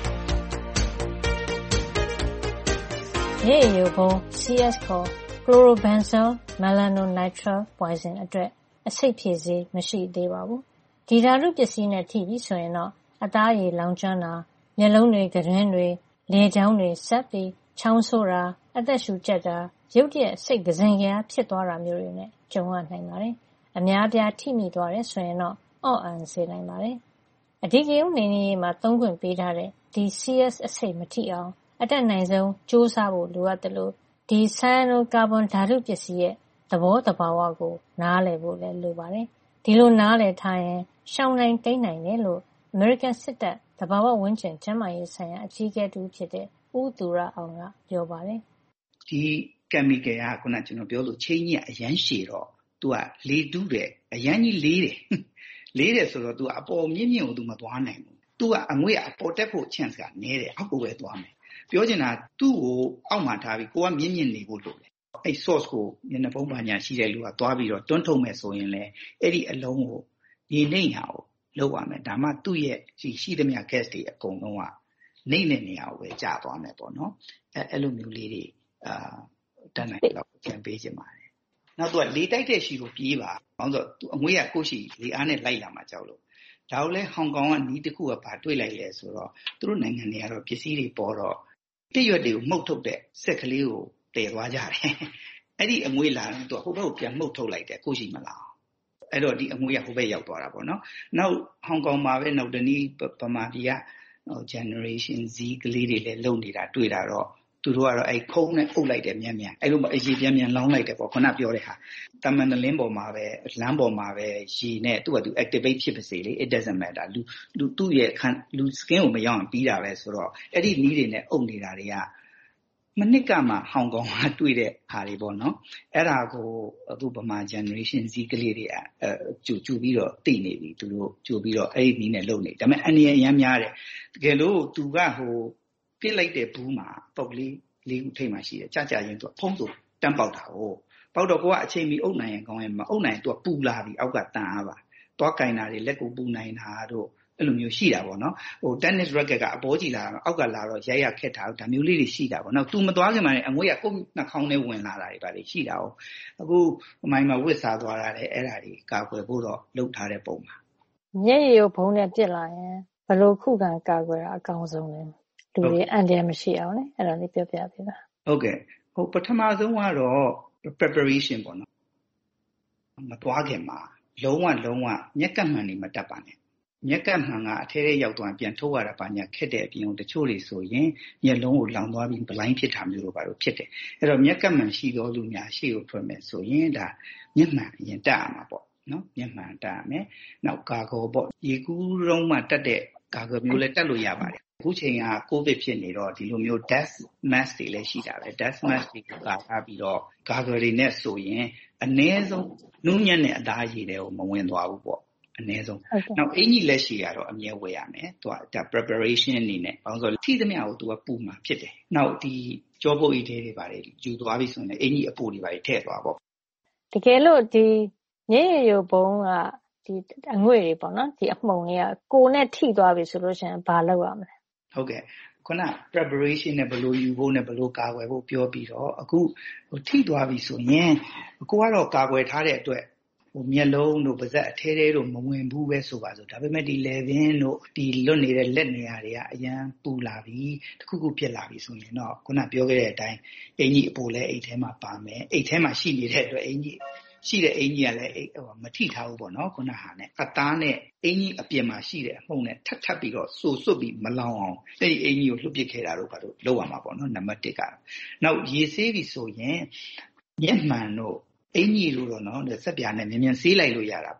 ။မျက်ရည်ယိုဗုံး C S ခေါ် Chlorobenzene Malonitrile Poison အတွက်အဆိပ်ဖြေဆေးမရှိသေးပါဘူး။ဒီဓာတုပစ္စည်းနဲ့ထိပြီဆိုရင်တော့အသားရည်လောင်ကျွမ်းတာမျက်လုံးတွေ၊ကရင်တွေ၊လေချောင်းတွေဆက်ပြီးချောင်းဆိုးတာအသက်ရှူကျပ်တာရုတ်တရက်စိတ်ကစင်ကြယ်ဖြစ်သွားတာမျိုးတွေနဲ့ကြုံရနိုင်ပါတယ်။အများအပြားထိမိသွားတယ်ဆိုရင်တော့အော့အန်စေနိုင်ပါတယ်။အဓိကရုဏ်းနှိမ်နင်းရေးမှာသုံးခွင့်ပေးထားတဲ့ဒီ C S အဆိပ်မထိအောင်အတတ်နိုင်ဆုံးကြိုးစားဖို့လိုအပ်တယ်လို့ဒီ Cyanocarbon ဓာတုပစ္စည်းရဲ့သဘောသဘာဝကိုနားလည်ဖို့လည်းလိုပါတယ်။ဒီလိုနားလည်ထားရင်ရှောင်နိုင်တိမ်းနိုင်တယ်လို့အမေရိကန်စစ်တပ်သဘာဝဝန်းကျင်ကျန်းမာရေးဆိုင်ရာအကြီးအကဲတူဖြစ်တဲ့ဦးသူရအောင်ကပြောပါတယ်။ဒီ chemical ကခုနကျွန်တော်ပြောလို့ချင်းကြီးကအရန်ရှည်တော့သူကလေတူးတယ်အရန်ကြီးလေးတယ်လေးတယ်ဆိုတော့သူကအပေါ်မြင့်မြင့်ကိုသူမသွားနိုင်ဘူးသူကအငွေ့အပေါ်တက်ဖို့ chance ကနည်းတယ်အောက်ကိုပဲသွားမယ်ပြောချင်တာသူ့ကိုအောက်မှာထားပြီးကိုကမြင့်မြင့်နေဖို့လိုတယ်အဲ့ source ကိုမျက်နှာဖုံးပညာရှိတဲ့လူကသွားပြီးတော့တွန်းထုတ်မယ်ဆိုရင်လည်းအဲ့ဒီအလုံးကိုရေနှိမ့်ရအောင်လုပ်ရမယ်ဒါမှသူ့ရဲ့ရှိသမျှ gas တွေအကုန်လုံးကနှိမ့်တဲ့နေရာကိုပဲကျသွားမယ်ပေါ့နော်အဲ့အဲ့လိုမျိုးလေးတွေအာတန်းနိုင်တော့ကြံပေးခြင်းပါတယ်နောက်တော့လေတိုက်တဲ့ရှိကိုပြေးပါဘာလို့ဆိုသူအငွေ့ကကိုရှိလေအားနဲ့လိုက်လာမှာကြောက်လို့ဒါကိုလဲဟောင်ကောင်ကနီးတစ်ခုကဘာတွေ့လိုက်လဲဆိုတော့သူတို့နိုင်ငံတွေကတော့ပစ္စည်းတွေပေါ်တော့တရွက်တွေကိုမှုတ်ထုတ်တဲ့စက်ကလေးကိုတည်သွားကြတယ်အဲ့ဒီအငွေ့လာရင်သူကဟိုဘက်ကိုပြန်မှုတ်ထုတ်လိုက်တယ်ကိုရှိမလားအဲ့တော့ဒီအငွေ့ကဟိုဘက်ရောက်သွားတာပေါ့နော်နောက်ဟောင်ကောင်မှာပဲနောက်တနည်းဗမာပြည်က generation Z ကလေးတွေလည်းလုံနေတာတွေ့တာတော့သူတို့ကတော့အဲ့ခုံးနဲ့အုပ်လိုက်တယ်မြန်မြန်အဲ့လိုအရေးပြန်မြန်လောင်းလိုက်တယ်ပေါ့ခုနပြောတဲ့ဟာတမန်တလင်းပေါ်မှာပဲလမ်းပေါ်မှာပဲရေနဲ့သူ့ကသူ activate ဖြစ်ပါစေလေ it doesn't matter လူလူသူ့ရဲ့လူ skin ကိုမရောက်အောင်ပြီးတာပဲဆိုတော့အဲ့ဒီနီးတွေနဲ့အုပ်နေတာတွေကမနစ်ကမှဟောင်ကောင်ကတွေ့တဲ့ဟာတွေပေါ့နော်အဲ့ဒါကိုအခုဗမာ generation Z ကလေးတွေအဲကြိုကြိုပြီးတော့သိနေပြီသူတို့ကြိုပြီးတော့အဲ့ဒီနီးနဲ့လုပ်နေဒါပေမဲ့အနေအရမ်းများတယ်တကယ်လို့သူကဟိုပြစ်လိုက်တဲ့ဘူးမှာပုတ်လေးလေးခုထိတ်မှရှိတယ်ကြာကြာရင်သူဖုံးသူတန်းပေါက်တာဟိုပေါက်တော့ကိုကအချိန်မီအုပ်နိုင်ရင်ကောင်းရင်မအုပ်နိုင်သူကပူလာပြီအောက်ကတန်အားပါသွားကင်တာတွေလက်ကိုပူနိုင်တာတို့အဲ့လိုမျိုးရှိတာပေါ့နော်ဟို tennis racket ကအပေါ်ကြီးလာအောက်ကလာတော့ရိုက်ရခက်တာဒါမျိုးလေးတွေရှိတာပေါ့နော် तू မသွားခင်မှာလည်းအငွေ့ကကိုယ်နှာခေါင်းထဲဝင်လာတာတွေပါလေရှိတာ哦အခုမိုင်းမှာဝစ်စားသွားတာလေအဲ့ဒါတွေကာကွယ်ဖို့တော့လုပ်ထားတဲ့ပုံပါမျက်ရည်ယိုဗုံးနဲ့ပြစ်လာရင်ဘယ်လိုခုခံကာကွယ်တာအကောင်းဆုံးလဲလူတွေအန်တရာယ်မရှိအောင်လေအဲ့ဒါလေးပြောပြပေးပါဟုတ်ကဲ့ဟိုပထမဆုံးကတော့ preparation ပေါ့နော်မသွားခင်မှာလုံးဝလုံးဝမျက်ကပ်မှန်နေမတတ်ပါနဲ့မျက်ကပ်မှန်ကအထဲထဲရောက်သွားပြန်ထုတ်ရတာပါညာခက်တဲ့အပြင်တချို့တွေဆိုရင်မျက်လုံးကိုလောင်သွားပြီးဘလိုင်းဖြစ်တာမျိုးတို့ပါတော့ဖြစ်တယ်အဲ့တော့မျက်ကပ်မှန်ရှိသောလူများရှေ့ကိုထွက်မယ်ဆိုရင်ဒါမျက်မှန်ရင်တက်ရမှာပေါ့နော်မျက်မှန်တက်ရမယ်နောက်ကာကောပေါ့ရေကူးရုံးမှတက်တဲ့ကာကောမျိုးလည်းတက်လို့ရပါတယ်အခုချိန်ကကိုဗစ်ဖြစ်နေတော့ဒီလိုမျိုး dust mask တွေလည်းရှိတာပဲ dust mask တွေကိုကာထားပြီးတော့ gargle တွေနဲ့ဆိုရင်အနည်းဆုံးနူးညံ့တဲ့အသားရည်တွေကိုမဝင်သွားဘူးပေါ့အနည်းဆုံးနောက်အင်ကြီးလက်ရှိကတော့အမြဲဝယ်ရမယ်သူကဒါ preparation အနေနဲ့ဘာလို့ဆိုထိသမျှကိုသူကပူမှာဖြစ်တယ်နောက်ဒီကြောပုတ်အီသေးတွေပါတယ်ယူသွားပြီဆိုရင်အင်ကြီးအပူတွေပါတယ်ထည့်သွားပေါ့တကယ်လို့ဒီမျက်ရည်ယိုဗုံးကဒီအငွေ့တွေပေါ့နော်ဒီအမှုန်တွေကကိုယ်နဲ့ထိသွားပြီဆိုလို့ရှိရင်ဘာလုပ်ရမလဲဟုတ်ကဲ့ခုန preparation နဲ့ဘယ်လိုယူဖို့နဲ့ဘယ်လိုကာကွယ်ဖို့ပြောပြီးတော့အခုဟိုထိသွားပြီဆိုရင်ကိုကတော့ကာကွယ်ထားတဲ့အတွက်ဟိုမျက်လုံးတို့ပါးစပ်အထဲထဲတို့မဝင်ဘူးပဲဆိုပါစို့ဒါပေမဲ့ဒီ level တို့ဒီလွတ်နေတဲ့လက်နေရာတွေကအရန်ပူလာပြီတခုခုဖြစ်လာပြီဆိုရင်တော့ခုနပြောခဲ့တဲ့အတိုင်းအင်ကြီးအပိုလဲအိတ်ထဲမှာပါမယ်အိတ်ထဲမှာရှိနေတဲ့အတွက်အင်ကြီးရှိတဲ့အင်ကြီးကလည်းဟိုမထိထားဘူးပေါ့နော်ခုနဟာနဲ့အသားနဲ့အင်ကြီးအပြင်မှာရှိတဲ့အမှုန့်နဲ့ထပ်ထပ်ပြီးတော့စိုစွတ်ပြီးမလောင်အောင်အဲ့ဒီအင်ကြီးကိုလှုပ်ပစ်ခဲ့တာတို့ဘာလို့လောက်ရမှာပေါ့နော်နံပါတ်တစ်ကနောက်ရေဆေးပြီဆိုရင်မျက်မှန်တို့အင်ကြီးလို့တော့နော်စက်ပြာနဲ့မြင်မြင်ဆေးလိုက်လို့ရတာပေါ့ဒီ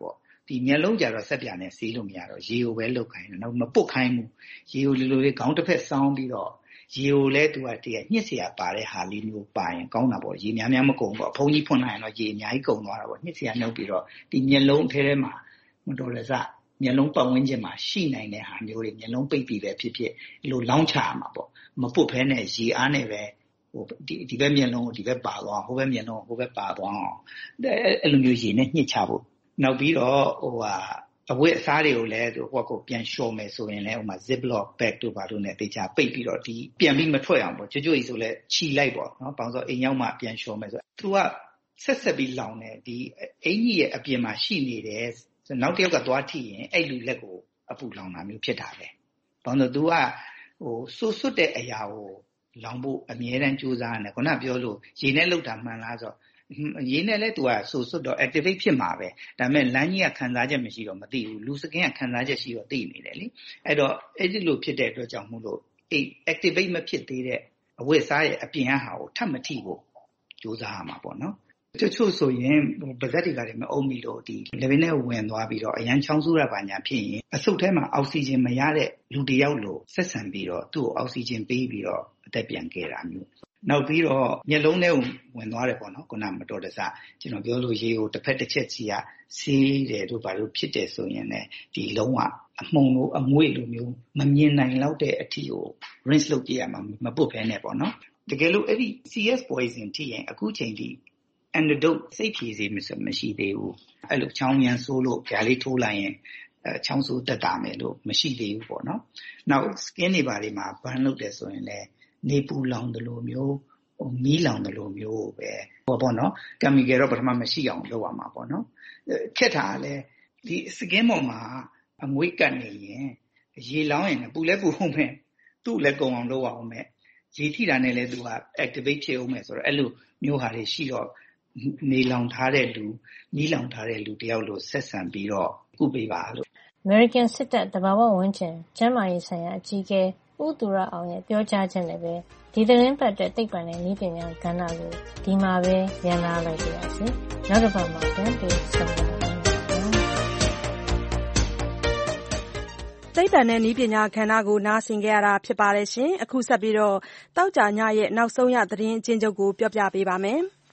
ဒီမျက်လုံးကြတော့ဆက်ပြနဲ့စီးလို့မရတော့ရေကိုပဲလုတ်ခိုင်းတယ်နောက်မပုတ်ခိုင်းဘူးရေကိုလိုလိုလေးခေါင်းတစ်ဖက်စောင်းပြီးတော့ရေကိုလည်းသူကတည်းကညှစ်เสียပါတဲ့ဟာလေးမျိုးပါရင်ကောင်းတာပေါ့ရေများများမကုန်ပေါ့အဖုံးကြီးဖွင့်လိုက်ရင်တော့ရေအများကြီးကုန်သွားတာပေါ့ညှစ်เสียနှုတ်ပြီးတော့ဒီမျက်လုံးထဲထဲမှာမတော်လည်းစမျက်လုံးပတ်ဝန်းကျင်မှာရှိနိုင်တဲ့ဟာမျိုးတွေမျက်လုံးပိတ်ပြီးပဲဖြစ်ဖြစ်လိုလောင်းချရမှာပေါ့မပုတ်ဖဲနဲ့ရေအားနဲ့ပဲဟိုဒီဒီဘက်မျက်လုံးကိုဒီဘက်ပါသွားဟိုဘက်မျက်လုံးကိုဟိုဘက်ပါသွားအောင်အဲ့လိုမျိုးရေနဲ့ညှစ်ချဖို့နောက်ပြီးတော့ဟိုဟာအဝတ်အစားတွေကိုလည်းဟိုကကိုပြန်လျှော်မယ်ဆိုရင်လည်းဟိုမှာ ziplock bag တို့ပါလို့နဲ့တေချာပိတ်ပြီးတော့ဒီပြန်ပြီးမထွက်အောင်ပေါ့ကြွကြွကြီးဆိုလဲခြီလိုက်ပေါ့နော်ပေါင်းဆိုအိမ်ရောက်မှပြန်လျှော်မယ်ဆိုသူကဆက်ဆက်ပြီးလောင်နေဒီအင်ကြီးရဲ့အပြင်မှာရှိနေတယ်နောက်တစ်ယောက်ကသွားထိရင်အဲ့လူလက်ကိုအပူလောင်တာမျိုးဖြစ်တာပဲပေါင်းဆိုသူကဟိုစွတ်စွတ်တဲ့အရာကိုလောင်ဖို့အမြဲတမ်းကြိုးစားနေခုနပြောလို့ရေနဲ့လှုပ်တာမှန်လားဆိုရေနဲ့လဲသူကဆိုစွတ်တော့ activate ဖြစ်မှာပဲဒါပေမဲ့လမ်းကြီးကခံစားချက်မရှိတော့မသိဘူးလူစကင်းကခံစားချက်ရှိတော့သိနေတယ်လေအဲ့တော့အဲ့ဒီလိုဖြစ်တဲ့အတွက်ကြောင့်မို့လို့အဲ့ activate မဖြစ်သေးတဲ့အဝတ်စားရဲ့အပြင်အဟာကိုထပ်မထိဖို့ကြိုးစားရမှာပေါ့နော်တချို့ဆိုရင်ဗဇက်တွေကလည်းမအုံမီလို့ဒီလေဗင်းနဲ့ဝင်သွားပြီးတော့အရန်ချောင်းဆိုးရပါညာဖြစ်ရင်အဆုတ်ထဲမှာအောက်ဆီဂျင်မရတဲ့လူတစ်ယောက်လိုဆက်ဆံပြီးတော့သူ့ကိုအောက်ဆီဂျင်ပေးပြီးတော့အသက်ပြန်ခဲ့တာမျိုးနောက်ပြီးတော့မျက်လုံးထဲဝင်သွားတယ်ပေါ့နော်ခုနမတော်တဆကျွန်တော်ပြောလို့ရေကိုတစ်ဖက်တစ်ချက်စီကစီးတယ်တို့ဘာလို့ဖြစ်တယ်ဆိုရင်လည်းဒီလုံးဝအမှုန်လိုအမွေလိုမျိုးမမြင်နိုင်လောက်တဲ့အထီကို rinse လုပ်ပြရမှာမပုတ်ဖဲနဲ့ပေါ့နော်တကယ်လို့အဲ့ဒီ C S poison ထိရင်အခုချိန်ထိ antidote စိတ်ဖြေစေမရှိသေးဘူးအဲ့လိုချောင်းရန်ဆိုးလို့ဓာလေးထိုးလိုက်ရင်အဲချောင်းဆိုးတက်တာမယ်လို့မရှိသေးဘူးပေါ့နော်နောက် skin တွေပါတွေမှာ burn လုပ်တယ်ဆိုရင်လည်းနေပူလောင်တယ်လို့မျိုးဟိုမီးလောင်တယ်လို့မျိုးပဲဟောပေါ့နော် chemical တော့ပထမမရှိအောင်လုပ်ရမှာပေါ့နော်ခက်တာလည်းဒီ skin ပေါ်မှာအငွေ့ကတ်နေရင်ရေလောင်းရင်ပူလဲပူဟုတ်မယ်သူ့လည်းကုံအောင်လုပ်အောင်မယ်ရေထိတာနဲ့လည်းသူက activate ဖြစ်အောင်မယ်ဆိုတော့အဲ့လိုမျိုးဟာတွေရှိတော့နေလောင်ထားတဲ့လူမီးလောင်ထားတဲ့လူတယောက်လိုဆက်ဆံပြီးတော့ကုပေးပါလို့ American စစ်တပ်တဘာဝဝန်ကျင်ကျမ်းမာရေးဆိုင်ရာအကြီးအကဲဦးသူရအောင်ရဲ့ပြောကြားချက်နဲ့ပဲဒီသတင်းပတ်တဲ့သိပ္ပံနဲ့နည်းပညာကဏ္ဍကိုဒီမှာပဲရန်နာလိုက်ပါရစေ။နောက်တစ်ပတ်မှာပြန်ပြီးဆုံပါမယ်။သိပ္ပံနဲ့နည်းပညာကဏ္ဍကိုနားဆင်ကြရတာဖြစ်ပါတယ်ရှင်။အခုဆက်ပြီးတော့တောက်ကြညရဲ့နောက်ဆုံးရသတင်းအကျဉ်းချုပ်ကိုပြောပြပေးပါမယ်။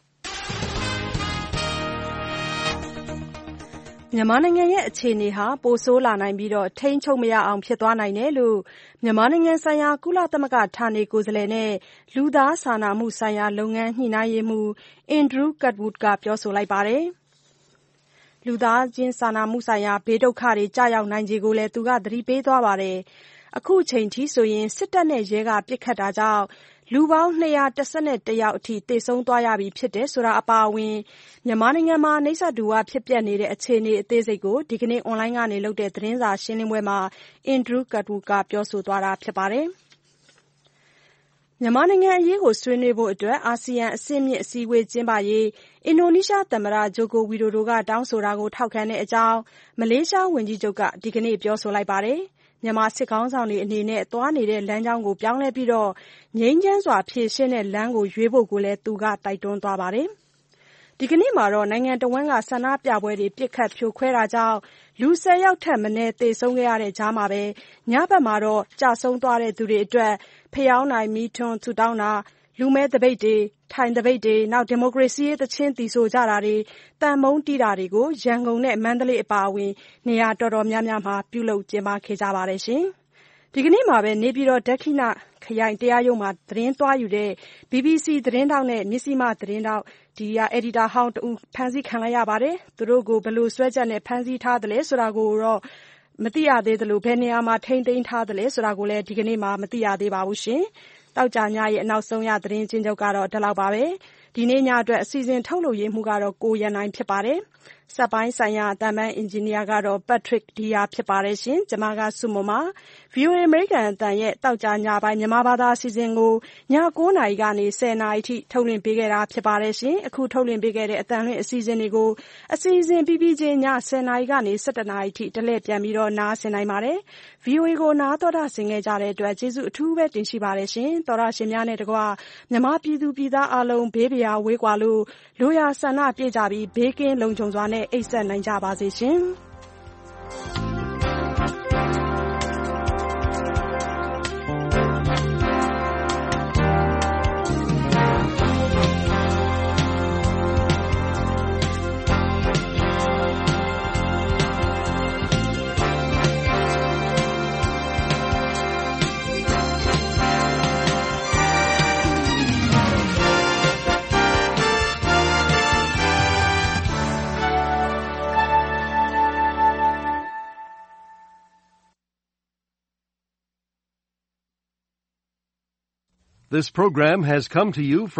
မြန်မာနိုင်ငံရဲ့အခြေအနေဟာပိုဆိုးလာနိုင်ပြီးထိန်းချုပ်မရအောင်ဖြစ်သွားနိုင်တယ်လို့မြန်မာနိုင်ငံဆိုင်ရာကုလသမဂ္ဂဌာနေကိုယ်စားလှယ်နဲ့လူသားစာနာမှုဆိုင်ရာလုပ်ငန်းညှိနှိုင်းရေးမှူး Andrew Kirkwood ကပြောဆိုလိုက်ပါတယ်။လူသားချင်းစာနာမှုဆိုင်ရာဘေးဒုက္ခတွေကျရောက်နိုင်ခြေကိုလည်းသူကသတိပေးသွားပါတယ်။အခုချိန်ထိဆိုရင်စစ်တပ်နဲ့ရဲကပစ်ခတ်တာကြောင့်လူပေါင်းနှစ်ရာတစ်ဆယ့်တစ်ယောက်အထိသေဆုံးသွားရပြီဖြစ်တယ်ဆိုတာအပါအဝင်မြန်မာနိုင်ငံမှာနှိပ်စက်တူဝါဖြစ်ပျက်နေတဲ့အခြေအနေအသေးစိတ်ကိုဒီကနေ့အွန်လိုင်းကနေလုပ်တဲ့သတင်းစာရှင်းလင်းပွဲမှာ Andrew Kirkwood ကပြောဆိုသွားတာဖြစ်ပါတယ်။မြန်မာနိုင်ငံအရေးကိုဆွေးနွေးဖို့အတွက်အာဆီယံအဆင့်မြင့်အစည်းအဝေးကျင်းပရေးအင်ဒိုနီးရှားသမ္မတဂျိုကိုဝီဒိုဒိုကတောင်းဆိုတာကိုထောက်ခံတဲ့အကြောင်းမလေးရှားဝန်ကြီးချုပ်ကဒီကနေ့ပြောဆိုလိုက်ပါတယ်။မြန်မာစစ်ခေါင်းဆောင်တွေအနေနဲ့သွားနေတဲ့လမ်းကြောင်းကိုပြောင်းလဲပြီးငြိမ်းချမ်းစွာဖြေရှင်းတဲ့လမ်းကိုရွေးဖို့ကိုလည်းသူကတိုက်တွန်းသွားပါတယ်။ဒီကနေ့မှာတော့နိုင်ငံတဝန်းကဆန္ဒပြပွဲတွေပစ်ခတ်ဖြိုခွဲတာကြောင့်လူဆယ်ယောက်ထက်မနည်းသေဆုံးခဲ့ရတဲ့ကြားမှာပဲညဘက်မှာတော့ကျဆုံးသွားတဲ့သူတွေအတွက်ဖယောင်းတိုင်မီးထွန်းဆုတောင်းတာလူမဲ့သပိတ်တွေထိုင်သပိတ်တွေနောက်ဒီမိုကရေစီရေးသချင်းသီဆိုကြတာတွေတန်မုံတီးတာတွေကိုရန်ကုန်နဲ့မန္တလေးအပါအဝင်နေရာတော်တော်များများမှာပြုလုပ်ကျင်းပခဲ့ကြပါတယ်ရှင်။ဒီကနေ့မှာပဲနေပြည်တော်ဒက္ခိဏခရိုင်တရားရုံးမှာသတင်းသွားယူတဲ့ B B C သတင်းတောက်နဲ့မြစီမသတင်းတောက်ဒီအက်ဒီတာဟောင်းတူဖမ်းဆီးခံလိုက်ရပါတယ်။သူတို့ကိုဘယ်လိုစွဲချက်နဲ့ဖမ်းဆီးထားသလဲဆိုတာကိုတော့မသိရသေးသလိုဘယ်နေရာမှာထိန်းသိမ်းထားသလဲဆိုတာကိုလည်းဒီကနေ့မှမသိရသေးပါဘူးရှင်။တောက်ကြညရဲ့နောက်ဆုံးရသတင်းချင်းချုပ်ကတော့ဒီလောက်ပါပဲ။ဒီနေ့ညအတွက်အစီအစဉ်ထုတ်လုပ်ရေးမှုကတော့ကိုရန်နိုင်ဖြစ်ပါတယ်။စက်ပိုင်းဆိုင်ရာအတန်ပန်းအင်ဂျင်နီယာကတော့ Patrick Dia ဖြစ်ပါတယ်ရှင်။ကျွန်မကစုမမ V O A American အတန်ရဲ့တောက်ကြညပိုင်းမြန်မာဘာသာအစီအစဉ်ကိုည၉နာရီကနေ၁၀နာရီထိထုတ်လွှင့်ပေးခဲ့တာဖြစ်ပါတယ်ရှင်။အခုထုတ်လွှင့်ပေးခဲ့တဲ့အတန်လွှင့်အစီအစဉ်တွေကိုအစီအစဉ်ပြီးပြီးချင်းည၁၀နာရီကနေ၁၁နာရီထိတလှည့်ပြန်ပြီးတော့နားဆင်နိုင်ပါတယ်။ V O A ကိုနားတော်တာဆင်ခဲ့ကြတဲ့အတွက်ကျေးဇူးအထူးပဲတင်ရှိပါတယ်ရှင်။တော်တာရှင်များနဲ့တကွမြန်မာပြည်သူပြည်သားအလုံးဘေးပရာဝေးကွာလို့လိုရာဆန္ဒပြည့်ကြပြီးဘေးကင်းလုံခြုံစွာနဲ့အိပ်စက်နိုင်ကြပါစေရှင်။ This program has come to you from